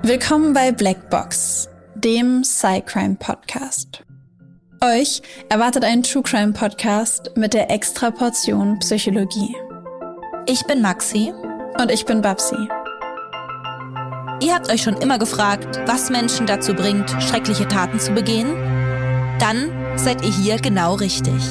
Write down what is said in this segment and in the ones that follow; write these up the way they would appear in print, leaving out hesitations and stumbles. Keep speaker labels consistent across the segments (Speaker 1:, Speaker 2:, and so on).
Speaker 1: Willkommen bei Blackbox, dem Psy-Crime-Podcast. Euch erwartet ein True-Crime-Podcast mit der Extraportion Psychologie.
Speaker 2: Ich bin Maxi.
Speaker 1: Und ich bin Babsi.
Speaker 2: Ihr habt euch schon immer gefragt, was Menschen dazu bringt, schreckliche Taten zu begehen? Dann seid ihr hier genau richtig.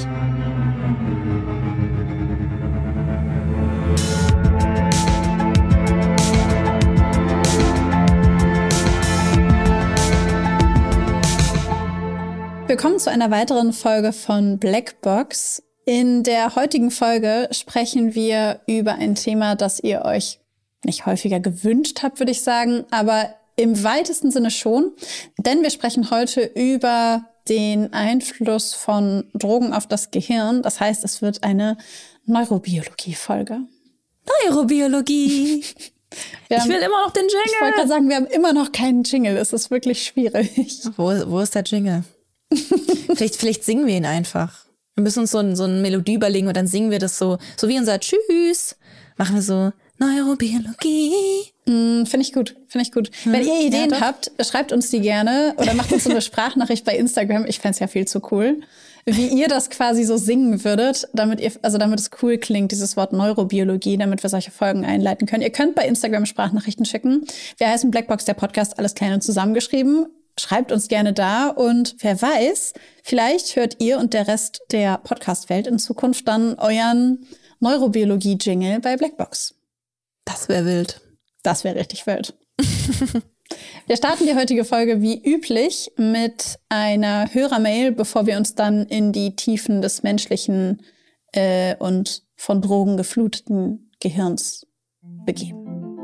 Speaker 1: Willkommen zu einer weiteren Folge von Blackbox. In der heutigen Folge sprechen wir über ein Thema, das ihr euch nicht häufiger gewünscht habt, würde ich sagen, aber im weitesten Sinne schon. Denn wir sprechen heute über den Einfluss von Drogen auf das Gehirn. Das heißt, es wird eine Neurobiologie-Folge.
Speaker 2: Neurobiologie! Ich will immer noch den Jingle!
Speaker 1: Ich wollte gerade sagen, wir haben immer noch keinen Jingle. Es ist wirklich schwierig.
Speaker 2: Wo ist der Jingle? Vielleicht singen wir ihn einfach. Wir müssen uns so eine Melodie überlegen und dann singen wir das so wie unser Tschüss. Machen wir so Neurobiologie.
Speaker 1: Finde ich gut. Wenn ihr Ideen habt, schreibt uns die gerne oder macht uns so eine Sprachnachricht bei Instagram. Ich fände es ja viel zu cool. Wie ihr das quasi so singen würdet, damit es cool klingt, dieses Wort Neurobiologie, damit wir solche Folgen einleiten können. Ihr könnt bei Instagram Sprachnachrichten schicken. Wir heißen Blackbox, der Podcast, alles klein und zusammengeschrieben. Schreibt uns gerne da und wer weiß, vielleicht hört ihr und der Rest der Podcast-Welt in Zukunft dann euren Neurobiologie-Jingle bei Blackbox.
Speaker 2: Das wäre wild.
Speaker 1: Das wäre richtig wild. Wir starten die heutige Folge wie üblich mit einer Hörermail, bevor wir uns dann in die Tiefen des menschlichen und von Drogen gefluteten Gehirns begeben.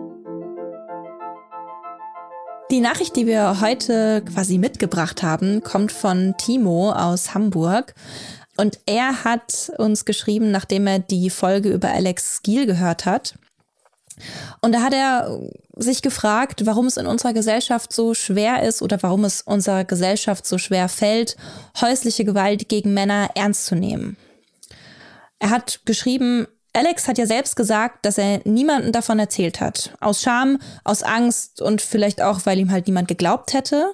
Speaker 2: Die Nachricht, die wir heute quasi mitgebracht haben, kommt von Timo aus Hamburg. Und er hat uns geschrieben, nachdem er die Folge über Alex Skeel gehört hat. Und da hat er sich gefragt, warum es in unserer Gesellschaft so schwer ist oder warum es unserer Gesellschaft so schwer fällt, häusliche Gewalt gegen Männer ernst zu nehmen. Er hat geschrieben, Alex hat ja selbst gesagt, dass er niemandem davon erzählt hat. Aus Scham, aus Angst und vielleicht auch, weil ihm halt niemand geglaubt hätte.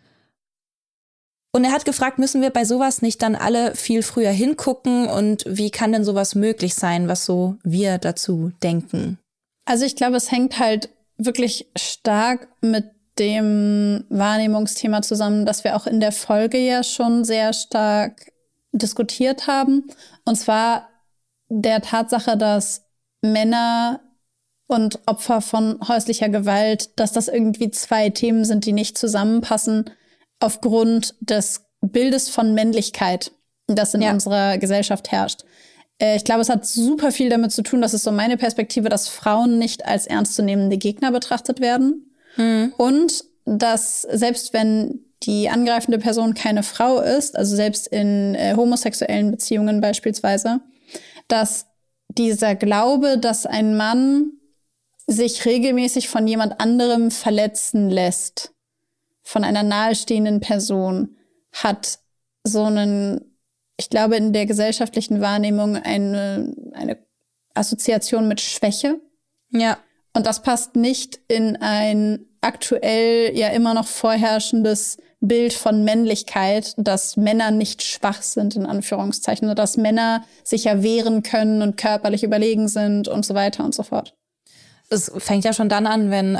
Speaker 2: Und er hat gefragt, müssen wir bei sowas nicht dann alle viel früher hingucken und wie kann denn sowas möglich sein, was so wir dazu denken?
Speaker 1: Also ich glaube, es hängt halt wirklich stark mit dem Wahrnehmungsthema zusammen, das wir auch in der Folge ja schon sehr stark diskutiert haben. Und zwar der Tatsache, dass Männer und Opfer von häuslicher Gewalt, dass das irgendwie zwei Themen sind, die nicht zusammenpassen, aufgrund des Bildes von Männlichkeit, das in unserer Gesellschaft herrscht. Ich glaube, es hat super viel damit zu tun, das ist so meine Perspektive, dass Frauen nicht als ernstzunehmende Gegner betrachtet werden. Und dass selbst wenn die angreifende Person keine Frau ist, also selbst in homosexuellen Beziehungen beispielsweise, dass dieser Glaube, dass ein Mann sich regelmäßig von jemand anderem verletzen lässt, von einer nahestehenden Person, hat so einen, ich glaube, in der gesellschaftlichen Wahrnehmung eine Assoziation mit Schwäche.
Speaker 2: Ja.
Speaker 1: Und das passt nicht in ein aktuell ja immer noch vorherrschendes Bild von Männlichkeit, dass Männer nicht schwach sind, in Anführungszeichen, oder dass Männer sich ja wehren können und körperlich überlegen sind und so weiter und so fort.
Speaker 2: Es fängt ja schon dann an, wenn,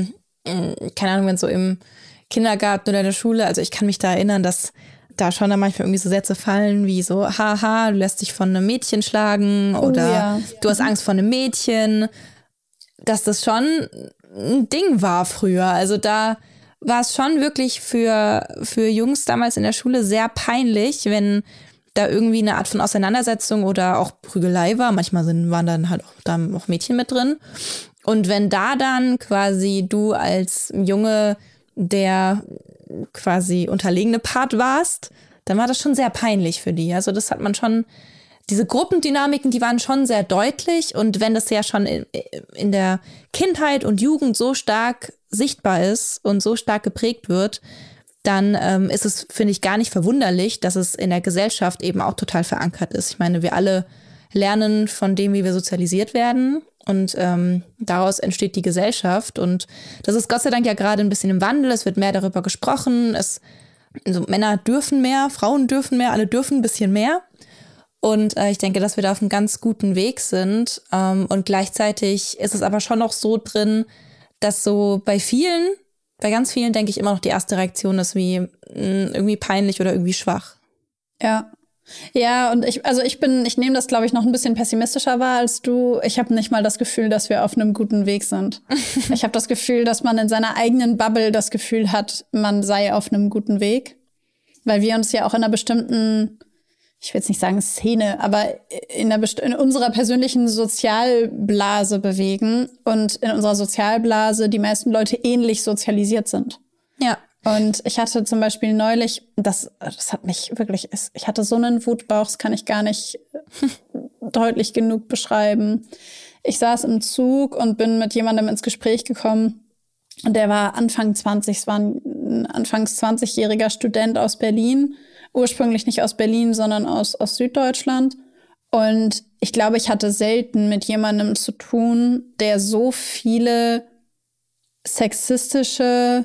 Speaker 2: keine Ahnung, wenn so im Kindergarten oder in der Schule, also ich kann mich da erinnern, dass da schon dann manchmal irgendwie so Sätze fallen wie so, haha, du lässt dich von einem Mädchen schlagen oder du hast Angst vor einem Mädchen, dass das schon ein Ding war früher. Also da war es schon wirklich für Jungs damals in der Schule sehr peinlich, wenn da irgendwie eine Art von Auseinandersetzung oder auch Prügelei war. Manchmal waren dann halt auch Mädchen mit drin. Und wenn da dann quasi du als Junge der quasi unterlegene Part warst, dann war das schon sehr peinlich für die. Also das hat man schon, diese Gruppendynamiken, die waren schon sehr deutlich. Und wenn das ja schon in der Kindheit und Jugend so stark sichtbar ist und so stark geprägt wird, dann ist es, finde ich, gar nicht verwunderlich, dass es in der Gesellschaft eben auch total verankert ist. Ich meine, wir alle lernen von dem, wie wir sozialisiert werden. Und daraus entsteht die Gesellschaft. Und das ist Gott sei Dank ja gerade ein bisschen im Wandel. Es wird mehr darüber gesprochen. Also Männer dürfen mehr, Frauen dürfen mehr, alle dürfen ein bisschen mehr. Und ich denke, dass wir da auf einem ganz guten Weg sind. Und gleichzeitig ist es aber schon noch so drin, dass so bei ganz vielen, denke ich, immer noch die erste Reaktion ist wie irgendwie peinlich oder irgendwie schwach.
Speaker 1: Ja. Ja, und ich nehme das, glaube ich, noch ein bisschen pessimistischer wahr als du. Ich habe nicht mal das Gefühl, dass wir auf einem guten Weg sind. Ich habe das Gefühl, dass man in seiner eigenen Bubble das Gefühl hat, man sei auf einem guten Weg. Weil wir uns ja auch in einer bestimmten, ich will jetzt nicht sagen Szene, aber in unserer persönlichen Sozialblase bewegen und in unserer Sozialblase die meisten Leute ähnlich sozialisiert sind.
Speaker 2: Ja.
Speaker 1: Und ich hatte zum Beispiel neulich, das hat mich wirklich, ich hatte so einen Wutbauch, das kann ich gar nicht deutlich genug beschreiben. Ich saß im Zug und bin mit jemandem ins Gespräch gekommen. Und der war Anfang 20, es war ein anfangs 20-jähriger Student aus Berlin. Ursprünglich nicht aus Berlin, sondern aus Süddeutschland. Und ich glaube, ich hatte selten mit jemandem zu tun, der so viele sexistische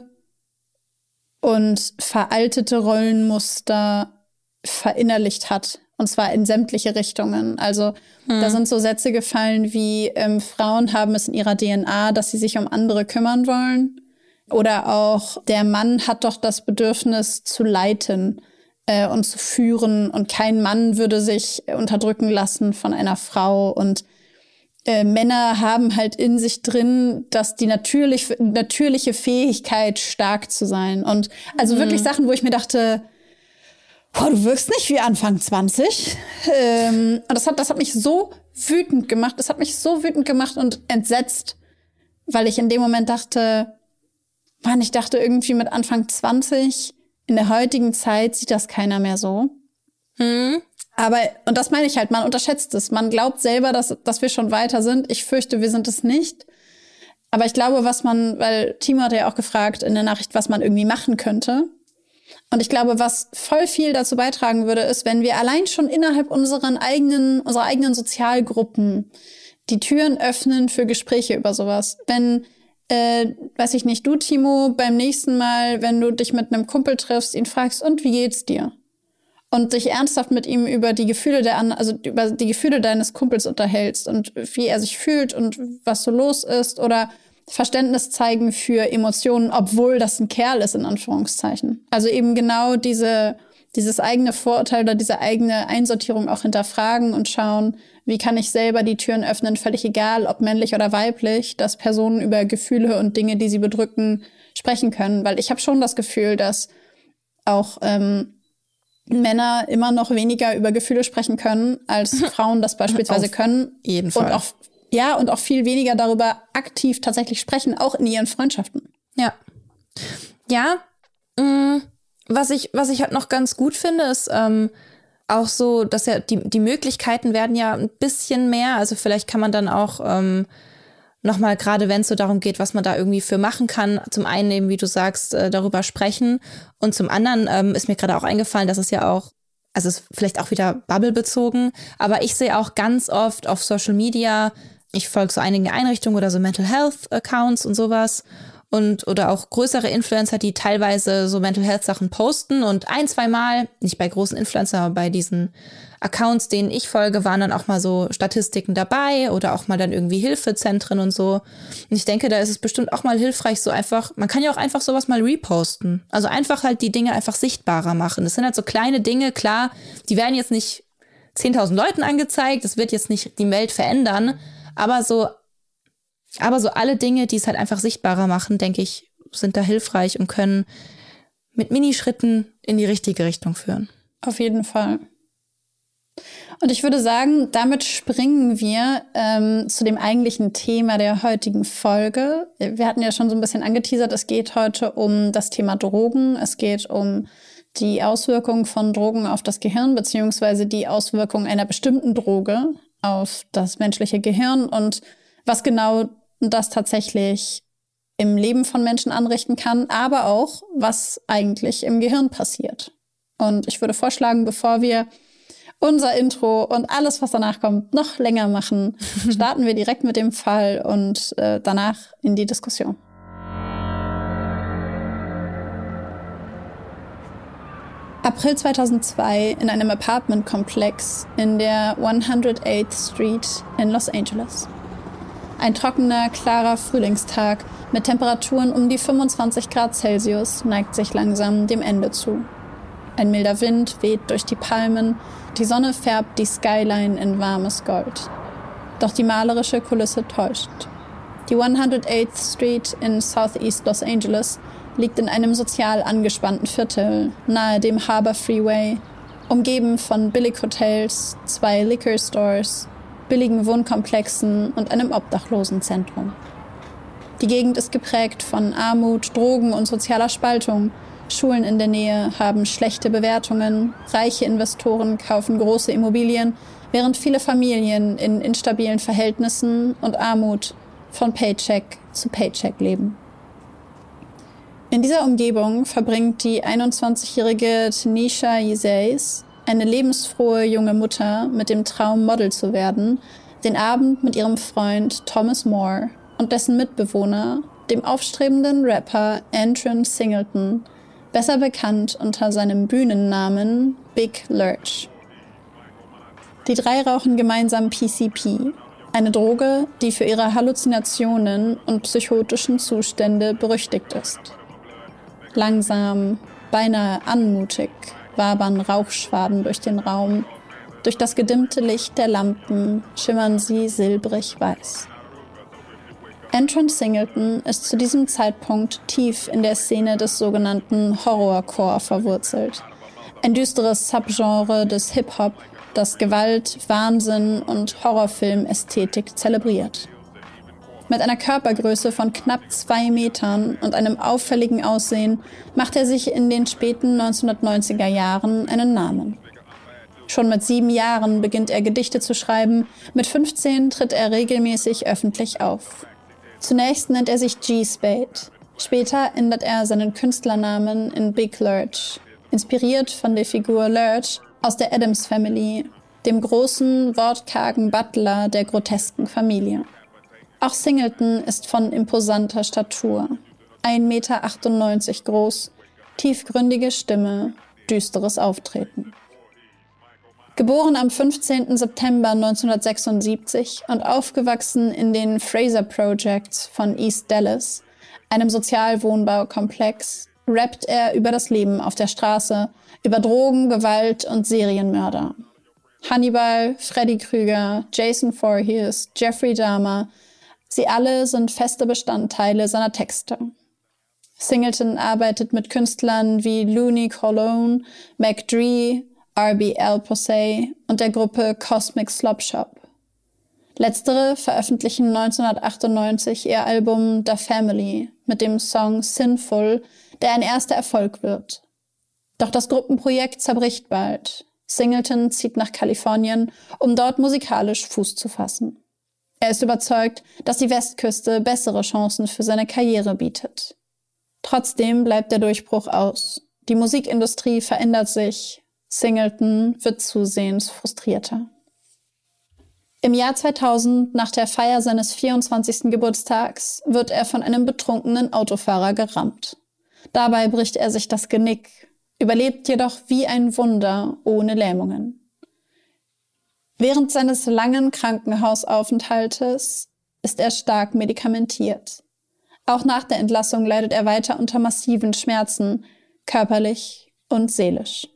Speaker 1: und veraltete Rollenmuster verinnerlicht hat. Und zwar in sämtliche Richtungen. Also da sind so Sätze gefallen wie, Frauen haben es in ihrer DNA, dass sie sich um andere kümmern wollen. Oder auch, der Mann hat doch das Bedürfnis zu leiten und zu führen. Und kein Mann würde sich unterdrücken lassen von einer Frau. Und Männer haben halt in sich drin, dass die natürliche Fähigkeit, stark zu sein. Und also wirklich Sachen, wo ich mir dachte, boah, du wirkst nicht wie Anfang 20. Und das hat mich so wütend gemacht. Das hat mich so wütend gemacht und entsetzt, weil ich in dem Moment dachte, Mann, ich dachte irgendwie mit Anfang 20, in der heutigen Zeit sieht das keiner mehr so. Aber, und das meine ich halt, man unterschätzt es. Man glaubt selber, dass wir schon weiter sind. Ich fürchte, wir sind es nicht. Aber ich glaube, weil Timo hat ja auch gefragt in der Nachricht, was man irgendwie machen könnte. Und ich glaube, was voll viel dazu beitragen würde, ist, wenn wir allein schon innerhalb unserer eigenen Sozialgruppen die Türen öffnen für Gespräche über sowas. Wenn, weiß ich nicht, du, Timo, beim nächsten Mal, wenn du dich mit einem Kumpel triffst, ihn fragst, und wie geht's dir? Und dich ernsthaft mit ihm über die Gefühle über die Gefühle deines Kumpels unterhältst und wie er sich fühlt und was so los ist, oder Verständnis zeigen für Emotionen, obwohl das ein Kerl ist, in Anführungszeichen. Also eben genau dieses eigene Vorurteil oder diese eigene Einsortierung auch hinterfragen und schauen, wie kann ich selber die Türen öffnen, völlig egal, ob männlich oder weiblich, dass Personen über Gefühle und Dinge, die sie bedrücken, sprechen können. Weil ich habe schon das Gefühl, dass auch Männer immer noch weniger über Gefühle sprechen können, als Frauen das beispielsweise können.
Speaker 2: Jeden Fall.
Speaker 1: Und auch viel weniger darüber aktiv tatsächlich sprechen, auch in ihren Freundschaften.
Speaker 2: Ja. Ja, was ich halt noch ganz gut finde, ist auch so, dass ja die Möglichkeiten werden ja ein bisschen mehr. Also vielleicht kann man dann auch nochmal, gerade wenn es so darum geht, was man da irgendwie für machen kann, zum einen eben, wie du sagst, darüber sprechen. Und zum anderen ist mir gerade auch eingefallen, dass es ja auch, also es ist vielleicht auch wieder Bubble-bezogen, aber ich sehe auch ganz oft auf Social Media, ich folge so einigen Einrichtungen oder so Mental Health Accounts und sowas oder auch größere Influencer, die teilweise so Mental Health Sachen posten und ein-, zweimal, nicht bei großen Influencern, aber bei diesen Accounts, denen ich folge, waren dann auch mal so Statistiken dabei oder auch mal dann irgendwie Hilfezentren und so. Und ich denke, da ist es bestimmt auch mal hilfreich, so einfach, man kann ja auch einfach sowas mal reposten. Also einfach halt die Dinge einfach sichtbarer machen. Das sind halt so kleine Dinge, klar, die werden jetzt nicht 10.000 Leuten angezeigt, das wird jetzt nicht die Welt verändern, aber so alle Dinge, die es halt einfach sichtbarer machen, denke ich, sind da hilfreich und können mit Minischritten in die richtige Richtung führen.
Speaker 1: Auf jeden Fall. Und ich würde sagen, damit springen wir zu dem eigentlichen Thema der heutigen Folge. Wir hatten ja schon so ein bisschen angeteasert, es geht heute um das Thema Drogen. Es geht um die Auswirkungen von Drogen auf das Gehirn, beziehungsweise die Auswirkungen einer bestimmten Droge auf das menschliche Gehirn und was genau das tatsächlich im Leben von Menschen anrichten kann, aber auch, was eigentlich im Gehirn passiert. Und ich würde vorschlagen, bevor wir unser Intro und alles, was danach kommt, noch länger machen, starten wir direkt mit dem Fall und danach in die Diskussion. April 2002 in einem Apartmentkomplex in der 108th Street in Los Angeles. Ein trockener, klarer Frühlingstag mit Temperaturen um die 25 Grad Celsius neigt sich langsam dem Ende zu. Ein milder Wind weht durch die Palmen, die Sonne färbt die Skyline in warmes Gold. Doch die malerische Kulisse täuscht. Die 108th Street in Southeast Los Angeles liegt in einem sozial angespannten Viertel nahe dem Harbor Freeway, umgeben von Billighotels, 2 Liquor Stores, billigen Wohnkomplexen und einem Obdachlosenzentrum. Die Gegend ist geprägt von Armut, Drogen und sozialer Spaltung. Schulen in der Nähe haben schlechte Bewertungen, reiche Investoren kaufen große Immobilien, während viele Familien in instabilen Verhältnissen und Armut von Paycheck zu Paycheck leben. In dieser Umgebung verbringt die 21-jährige Tanisha Ysays, eine lebensfrohe junge Mutter mit dem Traum, Model zu werden, den Abend mit ihrem Freund Thomas More und dessen Mitbewohner, dem aufstrebenden Rapper Antron Singleton, besser bekannt unter seinem Bühnennamen Big Lurch. Die 3 rauchen gemeinsam PCP, eine Droge, die für ihre Halluzinationen und psychotischen Zustände berüchtigt ist. Langsam, beinahe anmutig, wabern Rauchschwaden durch den Raum. Durch das gedimmte Licht der Lampen schimmern sie silbrig weiß. Antron Singleton ist zu diesem Zeitpunkt tief in der Szene des sogenannten Horrorcore verwurzelt. Ein düsteres Subgenre des Hip-Hop, das Gewalt, Wahnsinn und Horrorfilm-Ästhetik zelebriert. Mit einer Körpergröße von knapp 2 Metern und einem auffälligen Aussehen macht er sich in den späten 1990er Jahren einen Namen. Schon mit 7 Jahren beginnt er Gedichte zu schreiben, mit 15 tritt er regelmäßig öffentlich auf. Zunächst nennt er sich G-Spade, später ändert er seinen Künstlernamen in Big Lurch, inspiriert von der Figur Lurch aus der Addams Family, dem großen, wortkargen Butler der grotesken Familie. Auch Singleton ist von imposanter Statur, 1,98 Meter groß, tiefgründige Stimme, düsteres Auftreten. Geboren am 15. September 1976 und aufgewachsen in den Fraser Projects von East Dallas, einem Sozialwohnbaukomplex, rappt er über das Leben auf der Straße, über Drogen, Gewalt und Serienmörder. Hannibal, Freddy Krüger, Jason Voorhees, Jeffrey Dahmer, sie alle sind feste Bestandteile seiner Texte. Singleton arbeitet mit Künstlern wie Looney Cologne, Mac Dre, RBL Posey und der Gruppe Cosmic Slopshop. Letztere veröffentlichen 1998 ihr Album The Family mit dem Song Sinful, der ein erster Erfolg wird. Doch das Gruppenprojekt zerbricht bald. Singleton zieht nach Kalifornien, um dort musikalisch Fuß zu fassen. Er ist überzeugt, dass die Westküste bessere Chancen für seine Karriere bietet. Trotzdem bleibt der Durchbruch aus. Die Musikindustrie verändert sich. Singleton wird zusehends frustrierter. Im Jahr 2000, nach der Feier seines 24. Geburtstags, wird er von einem betrunkenen Autofahrer gerammt. Dabei bricht er sich das Genick, überlebt jedoch wie ein Wunder ohne Lähmungen. Während seines langen Krankenhausaufenthaltes ist er stark medikamentiert. Auch nach der Entlassung leidet er weiter unter massiven Schmerzen, körperlich und seelisch.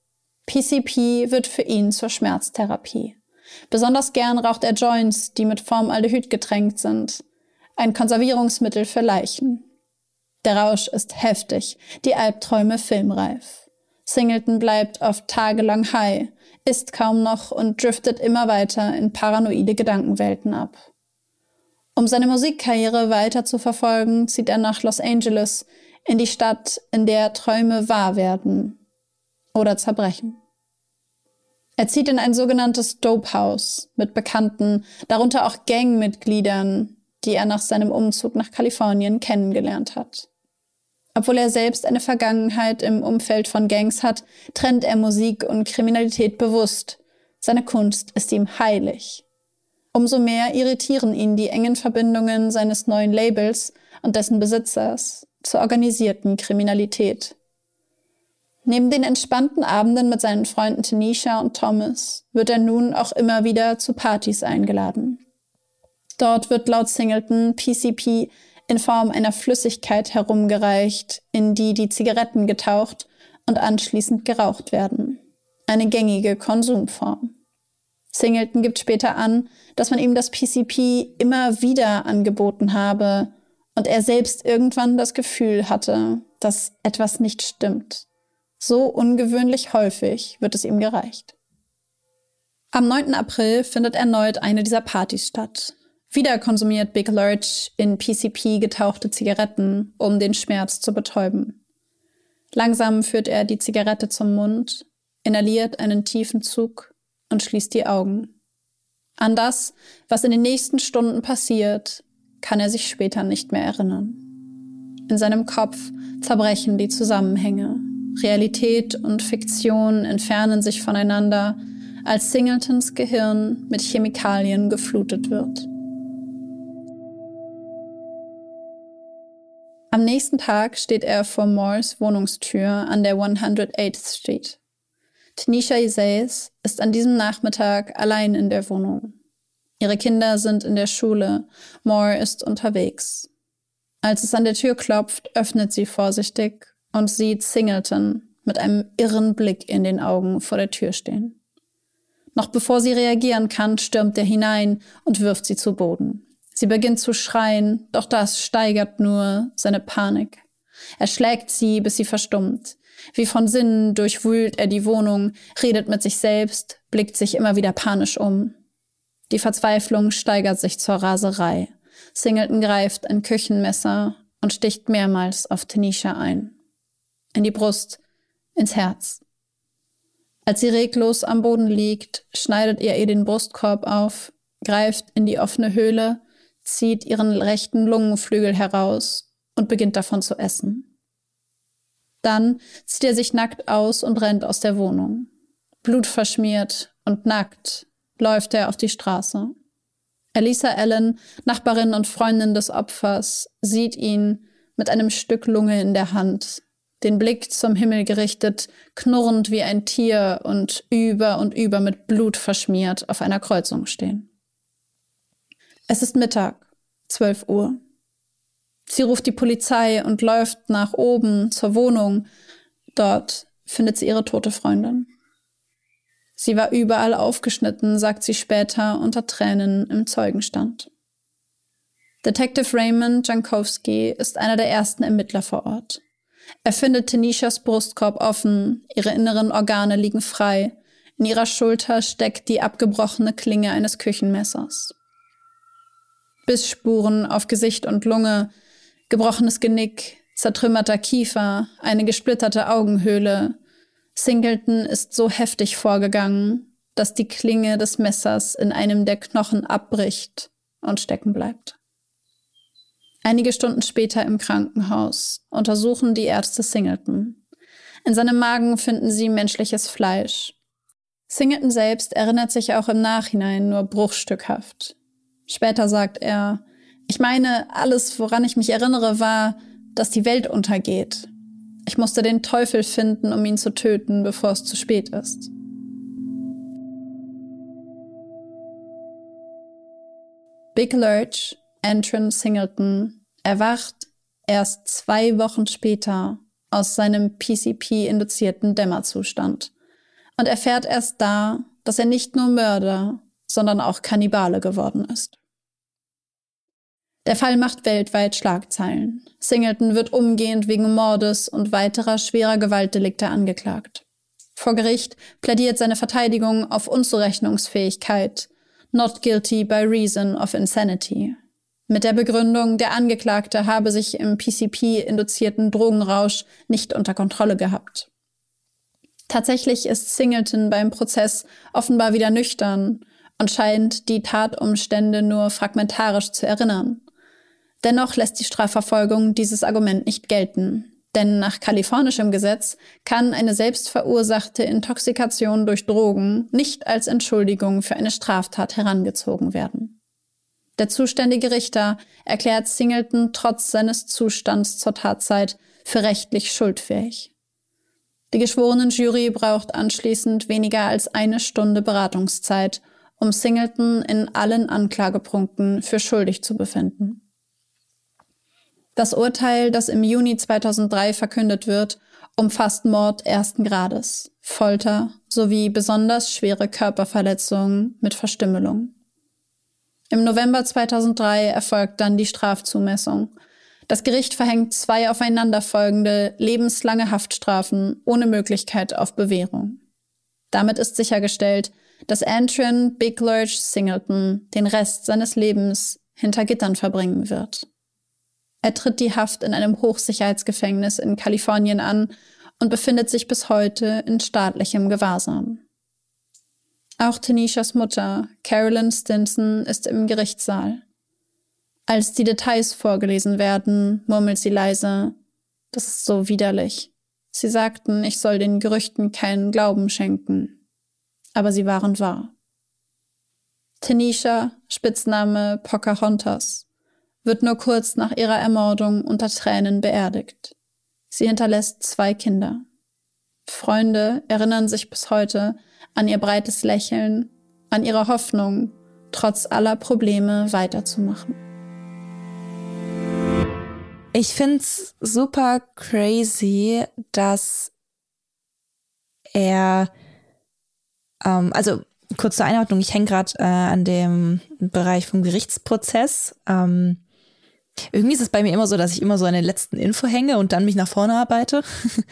Speaker 1: PCP wird für ihn zur Schmerztherapie. Besonders gern raucht er Joints, die mit Formaldehyd getränkt sind. Ein Konservierungsmittel für Leichen. Der Rausch ist heftig, die Albträume filmreif. Singleton bleibt oft tagelang high, isst kaum noch und driftet immer weiter in paranoide Gedankenwelten ab. Um seine Musikkarriere weiter zu verfolgen, zieht er nach Los Angeles, in die Stadt, in der Träume wahr werden oder zerbrechen. Er zieht in ein sogenanntes Dope House mit Bekannten, darunter auch Gangmitgliedern, die er nach seinem Umzug nach Kalifornien kennengelernt hat. Obwohl er selbst eine Vergangenheit im Umfeld von Gangs hat, trennt er Musik und Kriminalität bewusst, Seine Kunst ist ihm heilig. Umso mehr irritieren ihn die engen Verbindungen seines neuen Labels und dessen Besitzers zur organisierten Kriminalität. Neben den entspannten Abenden mit seinen Freunden Tanisha und Thomas wird er nun auch immer wieder zu Partys eingeladen. Dort wird laut Singleton PCP in Form einer Flüssigkeit herumgereicht, in die die Zigaretten getaucht und anschließend geraucht werden. Eine gängige Konsumform. Singleton gibt später an, dass man ihm das PCP immer wieder angeboten habe und er selbst irgendwann das Gefühl hatte, dass etwas nicht stimmt. So ungewöhnlich häufig wird es ihm gereicht. Am 9. April findet erneut eine dieser Partys statt. Wieder konsumiert Big Lurch in PCP getauchte Zigaretten, um den Schmerz zu betäuben. Langsam führt er die Zigarette zum Mund, inhaliert einen tiefen Zug und schließt die Augen. An das, was in den nächsten Stunden passiert, kann er sich später nicht mehr erinnern. In seinem Kopf zerbrechen die Zusammenhänge. Realität und Fiktion entfernen sich voneinander, als Singletons Gehirn mit Chemikalien geflutet wird. Am nächsten Tag steht er vor Moores Wohnungstür an der 108th Street. Tanisha Isaias ist an diesem Nachmittag allein in der Wohnung. Ihre Kinder sind in der Schule, Moore ist unterwegs. Als es an der Tür klopft, öffnet sie vorsichtig und sieht Singleton mit einem irren Blick in den Augen vor der Tür stehen. Noch bevor sie reagieren kann, stürmt er hinein und wirft sie zu Boden. Sie beginnt zu schreien, doch das steigert nur seine Panik. Er schlägt sie, bis sie verstummt. Wie von Sinnen durchwühlt er die Wohnung, redet mit sich selbst, blickt sich immer wieder panisch um. Die Verzweiflung steigert sich zur Raserei. Singleton greift ein Küchenmesser und sticht mehrmals auf Tanisha ein. In die Brust, ins Herz. Als sie reglos am Boden liegt, schneidet er ihr den Brustkorb auf, greift in die offene Höhle, zieht ihren rechten Lungenflügel heraus und beginnt davon zu essen. Dann zieht er sich nackt aus und rennt aus der Wohnung. Blutverschmiert und nackt läuft er auf die Straße. Elisa Allen, Nachbarin und Freundin des Opfers, sieht ihn mit einem Stück Lunge in der Hand, den Blick zum Himmel gerichtet, knurrend wie ein Tier und über mit Blut verschmiert auf einer Kreuzung stehen. Es ist Mittag, 12 Uhr. Sie ruft die Polizei und läuft nach oben zur Wohnung. Dort findet sie ihre tote Freundin. Sie war überall aufgeschnitten, sagt sie später unter Tränen im Zeugenstand. Detective Raymond Jankowski ist einer der ersten Ermittler vor Ort. Er findet Tanishas Brustkorb offen, ihre inneren Organe liegen frei. In ihrer Schulter steckt die abgebrochene Klinge eines Küchenmessers. Bissspuren auf Gesicht und Lunge, gebrochenes Genick, zertrümmerter Kiefer, eine gesplitterte Augenhöhle. Singleton ist so heftig vorgegangen, dass die Klinge des Messers in einem der Knochen abbricht und stecken bleibt. Einige Stunden später im Krankenhaus untersuchen die Ärzte Singleton. In seinem Magen finden sie menschliches Fleisch. Singleton selbst erinnert sich auch im Nachhinein nur bruchstückhaft. Später sagt er, ich meine, alles, woran ich mich erinnere, war, dass die Welt untergeht. Ich musste den Teufel finden, um ihn zu töten, bevor es zu spät ist. Big Lurch, Antron Singleton, erwacht erst 2 Wochen später aus seinem PCP-induzierten Dämmerzustand und erfährt erst da, dass er nicht nur Mörder, sondern auch Kannibale geworden ist. Der Fall macht weltweit Schlagzeilen. Singleton wird umgehend wegen Mordes und weiterer schwerer Gewaltdelikte angeklagt. Vor Gericht plädiert seine Verteidigung auf Unzurechnungsfähigkeit, not guilty by reason of insanity. Mit der Begründung, der Angeklagte habe sich im PCP-induzierten Drogenrausch nicht unter Kontrolle gehabt. Tatsächlich ist Singleton beim Prozess offenbar wieder nüchtern und scheint die Tatumstände nur fragmentarisch zu erinnern. Dennoch lässt die Strafverfolgung dieses Argument nicht gelten. Denn nach kalifornischem Gesetz kann eine selbstverursachte Intoxikation durch Drogen nicht als Entschuldigung für eine Straftat herangezogen werden. Der zuständige Richter erklärt Singleton trotz seines Zustands zur Tatzeit für rechtlich schuldfähig. Die Geschworenenjury braucht anschließend weniger als 1 Stunde Beratungszeit, um Singleton in allen Anklagepunkten für schuldig zu befinden. Das Urteil, das im Juni 2003 verkündet wird, umfasst Mord 1. Grades, Folter sowie besonders schwere Körperverletzungen mit Verstümmelung. Im November 2003 erfolgt dann die Strafzumessung. Das Gericht verhängt 2 aufeinanderfolgende lebenslange Haftstrafen ohne Möglichkeit auf Bewährung. Damit ist sichergestellt, dass Antron Big Lurch Singleton den Rest seines Lebens hinter Gittern verbringen wird. Er tritt die Haft in einem Hochsicherheitsgefängnis in Kalifornien an und befindet sich bis heute in staatlichem Gewahrsam. Auch Tanishas Mutter, Carolyn Stinson, ist im Gerichtssaal. Als die Details vorgelesen werden, murmelt sie leise: Das ist so widerlich. Sie sagten, ich soll den Gerüchten keinen Glauben schenken. Aber sie waren wahr. Tanisha, Spitzname Pocahontas, wird nur kurz nach ihrer Ermordung unter Tränen beerdigt. Sie hinterlässt 2 Kinder. Freunde erinnern sich bis heute an ihr breites Lächeln, an ihre Hoffnung, trotz aller Probleme weiterzumachen.
Speaker 2: Ich find's super crazy, dass er, also kurz zur Einordnung, ich hänge gerade an dem Bereich vom Gerichtsprozess. Irgendwie ist es bei mir immer so, dass ich immer so an der letzten Info hänge und dann mich nach vorne arbeite.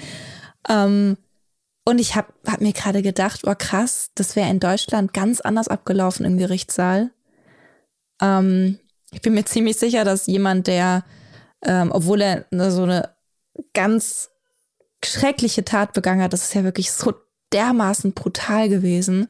Speaker 2: Und ich hab mir gerade gedacht, oh krass, das wäre in Deutschland ganz anders abgelaufen im Gerichtssaal. Ich bin mir ziemlich sicher, dass jemand, der, obwohl er so eine ganz schreckliche Tat begangen hat, das ist ja wirklich so dermaßen brutal gewesen.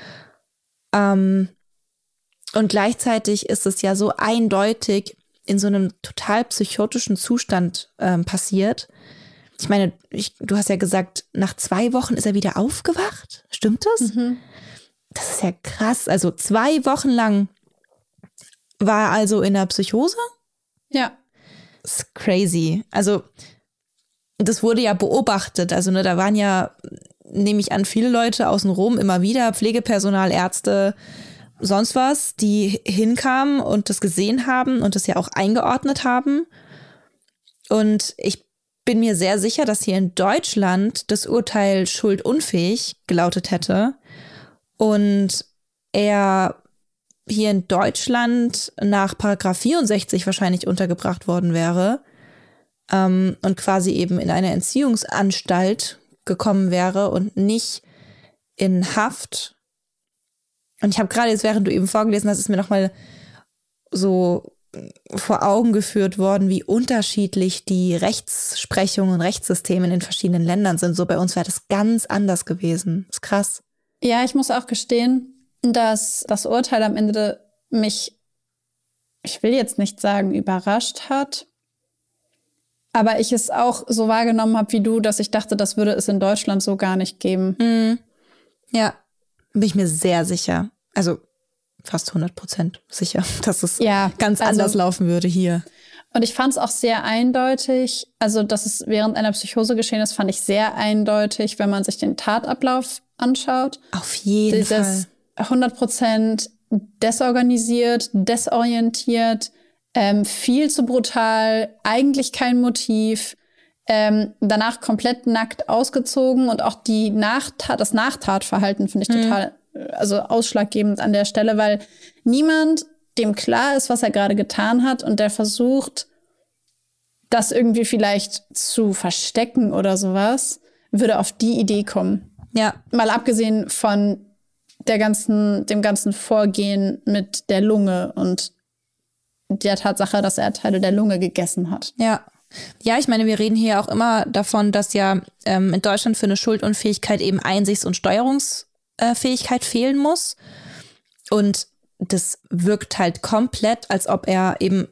Speaker 2: Und gleichzeitig ist es ja so eindeutig in so einem total psychotischen Zustand passiert. Ich meine, du hast ja gesagt, nach 2 Wochen ist er wieder aufgewacht. Stimmt das? Mhm. Das ist ja krass. Also 2 Wochen lang war er also in der Psychose?
Speaker 1: Ja.
Speaker 2: Das ist crazy. Also das wurde ja beobachtet. Also ne, da waren ja, nehme ich an, viele Leute außen rum immer wieder, Pflegepersonal, Ärzte, sonst was, die hinkamen und das gesehen haben und das ja auch eingeordnet haben. Und ich bin mir sehr sicher, dass hier in Deutschland das Urteil schuldunfähig gelautet hätte und er hier in Deutschland nach Paragraph 64 wahrscheinlich untergebracht worden wäre und quasi eben in eine Entziehungsanstalt gekommen wäre und nicht in Haft. Und ich habe gerade jetzt, während du eben vorgelesen hast, ist mir nochmal so vor Augen geführt worden, wie unterschiedlich die Rechtsprechung und Rechtssysteme in den verschiedenen Ländern sind. So bei uns wäre das ganz anders gewesen. Das ist krass.
Speaker 1: Ja, ich muss auch gestehen, dass das Urteil am Ende mich, ich will jetzt nicht sagen, überrascht hat, aber ich es auch so wahrgenommen habe wie du, dass ich dachte, das würde es in Deutschland so gar nicht geben.
Speaker 2: Mhm. Ja, bin ich mir sehr sicher. Also fast 100% sicher, dass es ganz anders laufen würde hier.
Speaker 1: Und ich fand es auch sehr eindeutig, also dass es während einer Psychose geschehen ist, fand ich sehr eindeutig, wenn man sich den Tatablauf anschaut.
Speaker 2: Auf jeden Fall.
Speaker 1: 100% desorganisiert, desorientiert, viel zu brutal, eigentlich kein Motiv, danach komplett nackt ausgezogen und auch das Nachtatverhalten finde ich total ausschlaggebend an der Stelle, weil niemand, dem klar ist, was er gerade getan hat und der versucht, das irgendwie vielleicht zu verstecken oder sowas, würde auf die Idee kommen.
Speaker 2: Ja.
Speaker 1: Mal abgesehen von dem ganzen Vorgehen mit der Lunge und der Tatsache, dass er Teile der Lunge gegessen hat.
Speaker 2: Ja. Ja, ich meine, wir reden hier auch immer davon, dass ja in Deutschland für eine Schuldunfähigkeit eben Einsichts- und Steuerungsfähigkeit fehlen muss. Und das wirkt halt komplett, als ob er eben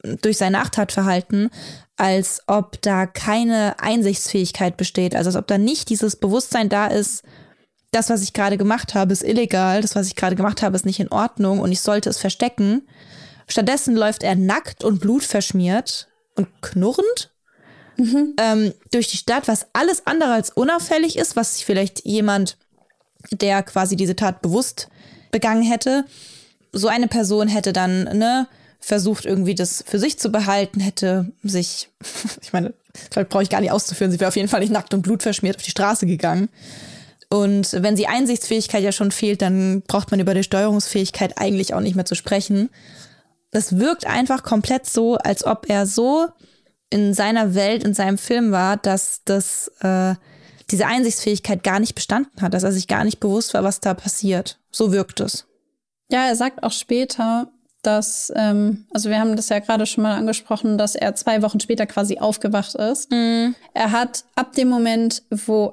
Speaker 2: durch sein Nachtatverhalten, als ob da keine Einsichtsfähigkeit besteht. Also als ob da nicht dieses Bewusstsein da ist, das, was ich gerade gemacht habe, ist illegal, das, was ich gerade gemacht habe, ist nicht in Ordnung und ich sollte es verstecken. Stattdessen läuft er nackt und blutverschmiert und knurrend durch die Stadt, was alles andere als unauffällig ist, was sich vielleicht jemand, der quasi diese Tat bewusst begangen hätte, so eine Person hätte dann versucht, irgendwie das für sich zu behalten, hätte sich, ich meine, vielleicht brauche ich gar nicht auszuführen, sie wäre auf jeden Fall nicht nackt und blutverschmiert auf die Straße gegangen. Und wenn die Einsichtsfähigkeit ja schon fehlt, dann braucht man über die Steuerungsfähigkeit eigentlich auch nicht mehr zu sprechen. Das wirkt einfach komplett so, als ob er so in seiner Welt, in seinem Film war, dass diese Einsichtsfähigkeit gar nicht bestanden hat, dass er sich gar nicht bewusst war, was da passiert. So wirkt es.
Speaker 1: Ja, er sagt auch später, dass, also wir haben das ja gerade schon mal angesprochen, dass er 2 Wochen später quasi aufgewacht ist. Er hat ab dem Moment, wo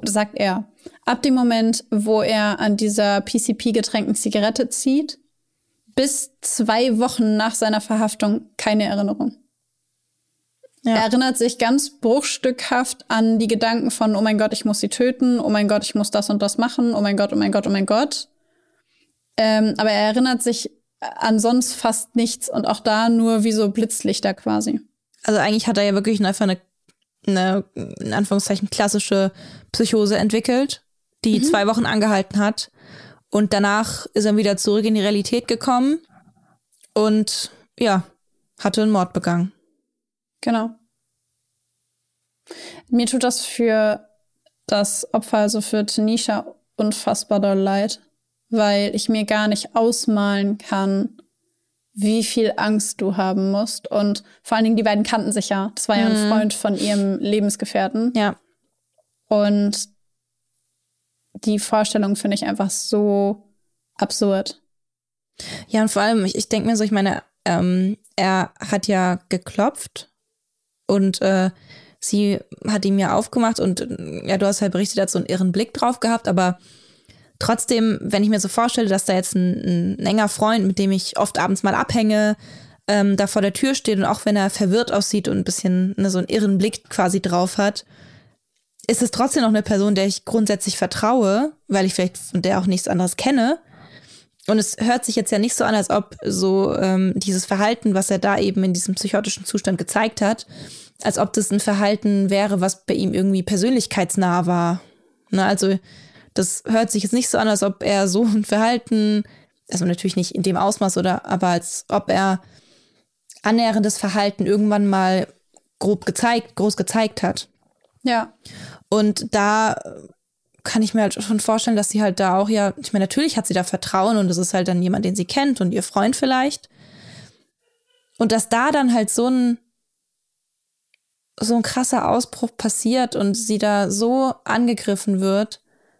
Speaker 1: er an dieser PCP-getränkten Zigarette zieht, bis 2 Wochen nach seiner Verhaftung keine Erinnerung. Ja. Er erinnert sich ganz bruchstückhaft an die Gedanken von, oh mein Gott, ich muss sie töten, oh mein Gott, ich muss das und das machen, oh mein Gott, oh mein Gott, oh mein Gott. Aber er erinnert sich an sonst fast nichts und auch da nur wie so Blitzlichter quasi.
Speaker 2: Also eigentlich hat er ja wirklich einfach eine in Anführungszeichen klassische Psychose entwickelt, die 2 Wochen angehalten hat. Und danach ist er wieder zurück in die Realität gekommen und ja, hatte einen Mord begangen.
Speaker 1: Genau. Mir tut das für das Opfer, also für Tanisha, unfassbar doll leid, weil ich mir gar nicht ausmalen kann, wie viel Angst du haben musst. Und vor allen Dingen, die beiden kannten sich ja. Das war ja ein Freund von ihrem Lebensgefährten.
Speaker 2: Ja.
Speaker 1: Und die Vorstellung finde ich einfach so absurd.
Speaker 2: Ja, und vor allem, ich denke mir so, ich meine, er hat ja geklopft und sie hat ihm ja aufgemacht und ja, du hast halt berichtet, er hat so einen irren Blick drauf gehabt, aber trotzdem, wenn ich mir so vorstelle, dass da jetzt ein enger Freund, mit dem ich oft abends mal abhänge, da vor der Tür steht und auch wenn er verwirrt aussieht und ein bisschen so einen irren Blick quasi drauf hat, ist es trotzdem noch eine Person, der ich grundsätzlich vertraue, weil ich vielleicht von der auch nichts anderes kenne. Und es hört sich jetzt ja nicht so an, als ob so dieses Verhalten, was er da eben in diesem psychotischen Zustand gezeigt hat, als ob das ein Verhalten wäre, was bei ihm irgendwie persönlichkeitsnah war. Ne, also das hört sich jetzt nicht so an, als ob er so ein Verhalten, also natürlich nicht in dem Ausmaß aber als ob er annäherndes Verhalten irgendwann mal groß gezeigt hat.
Speaker 1: Ja.
Speaker 2: Und da kann ich mir halt schon vorstellen, dass sie halt da auch ja, ich meine, natürlich hat sie da Vertrauen und das ist halt dann jemand, den sie kennt und ihr Freund vielleicht. Und dass da dann halt so ein krasser Ausbruch passiert und sie da so angegriffen wird,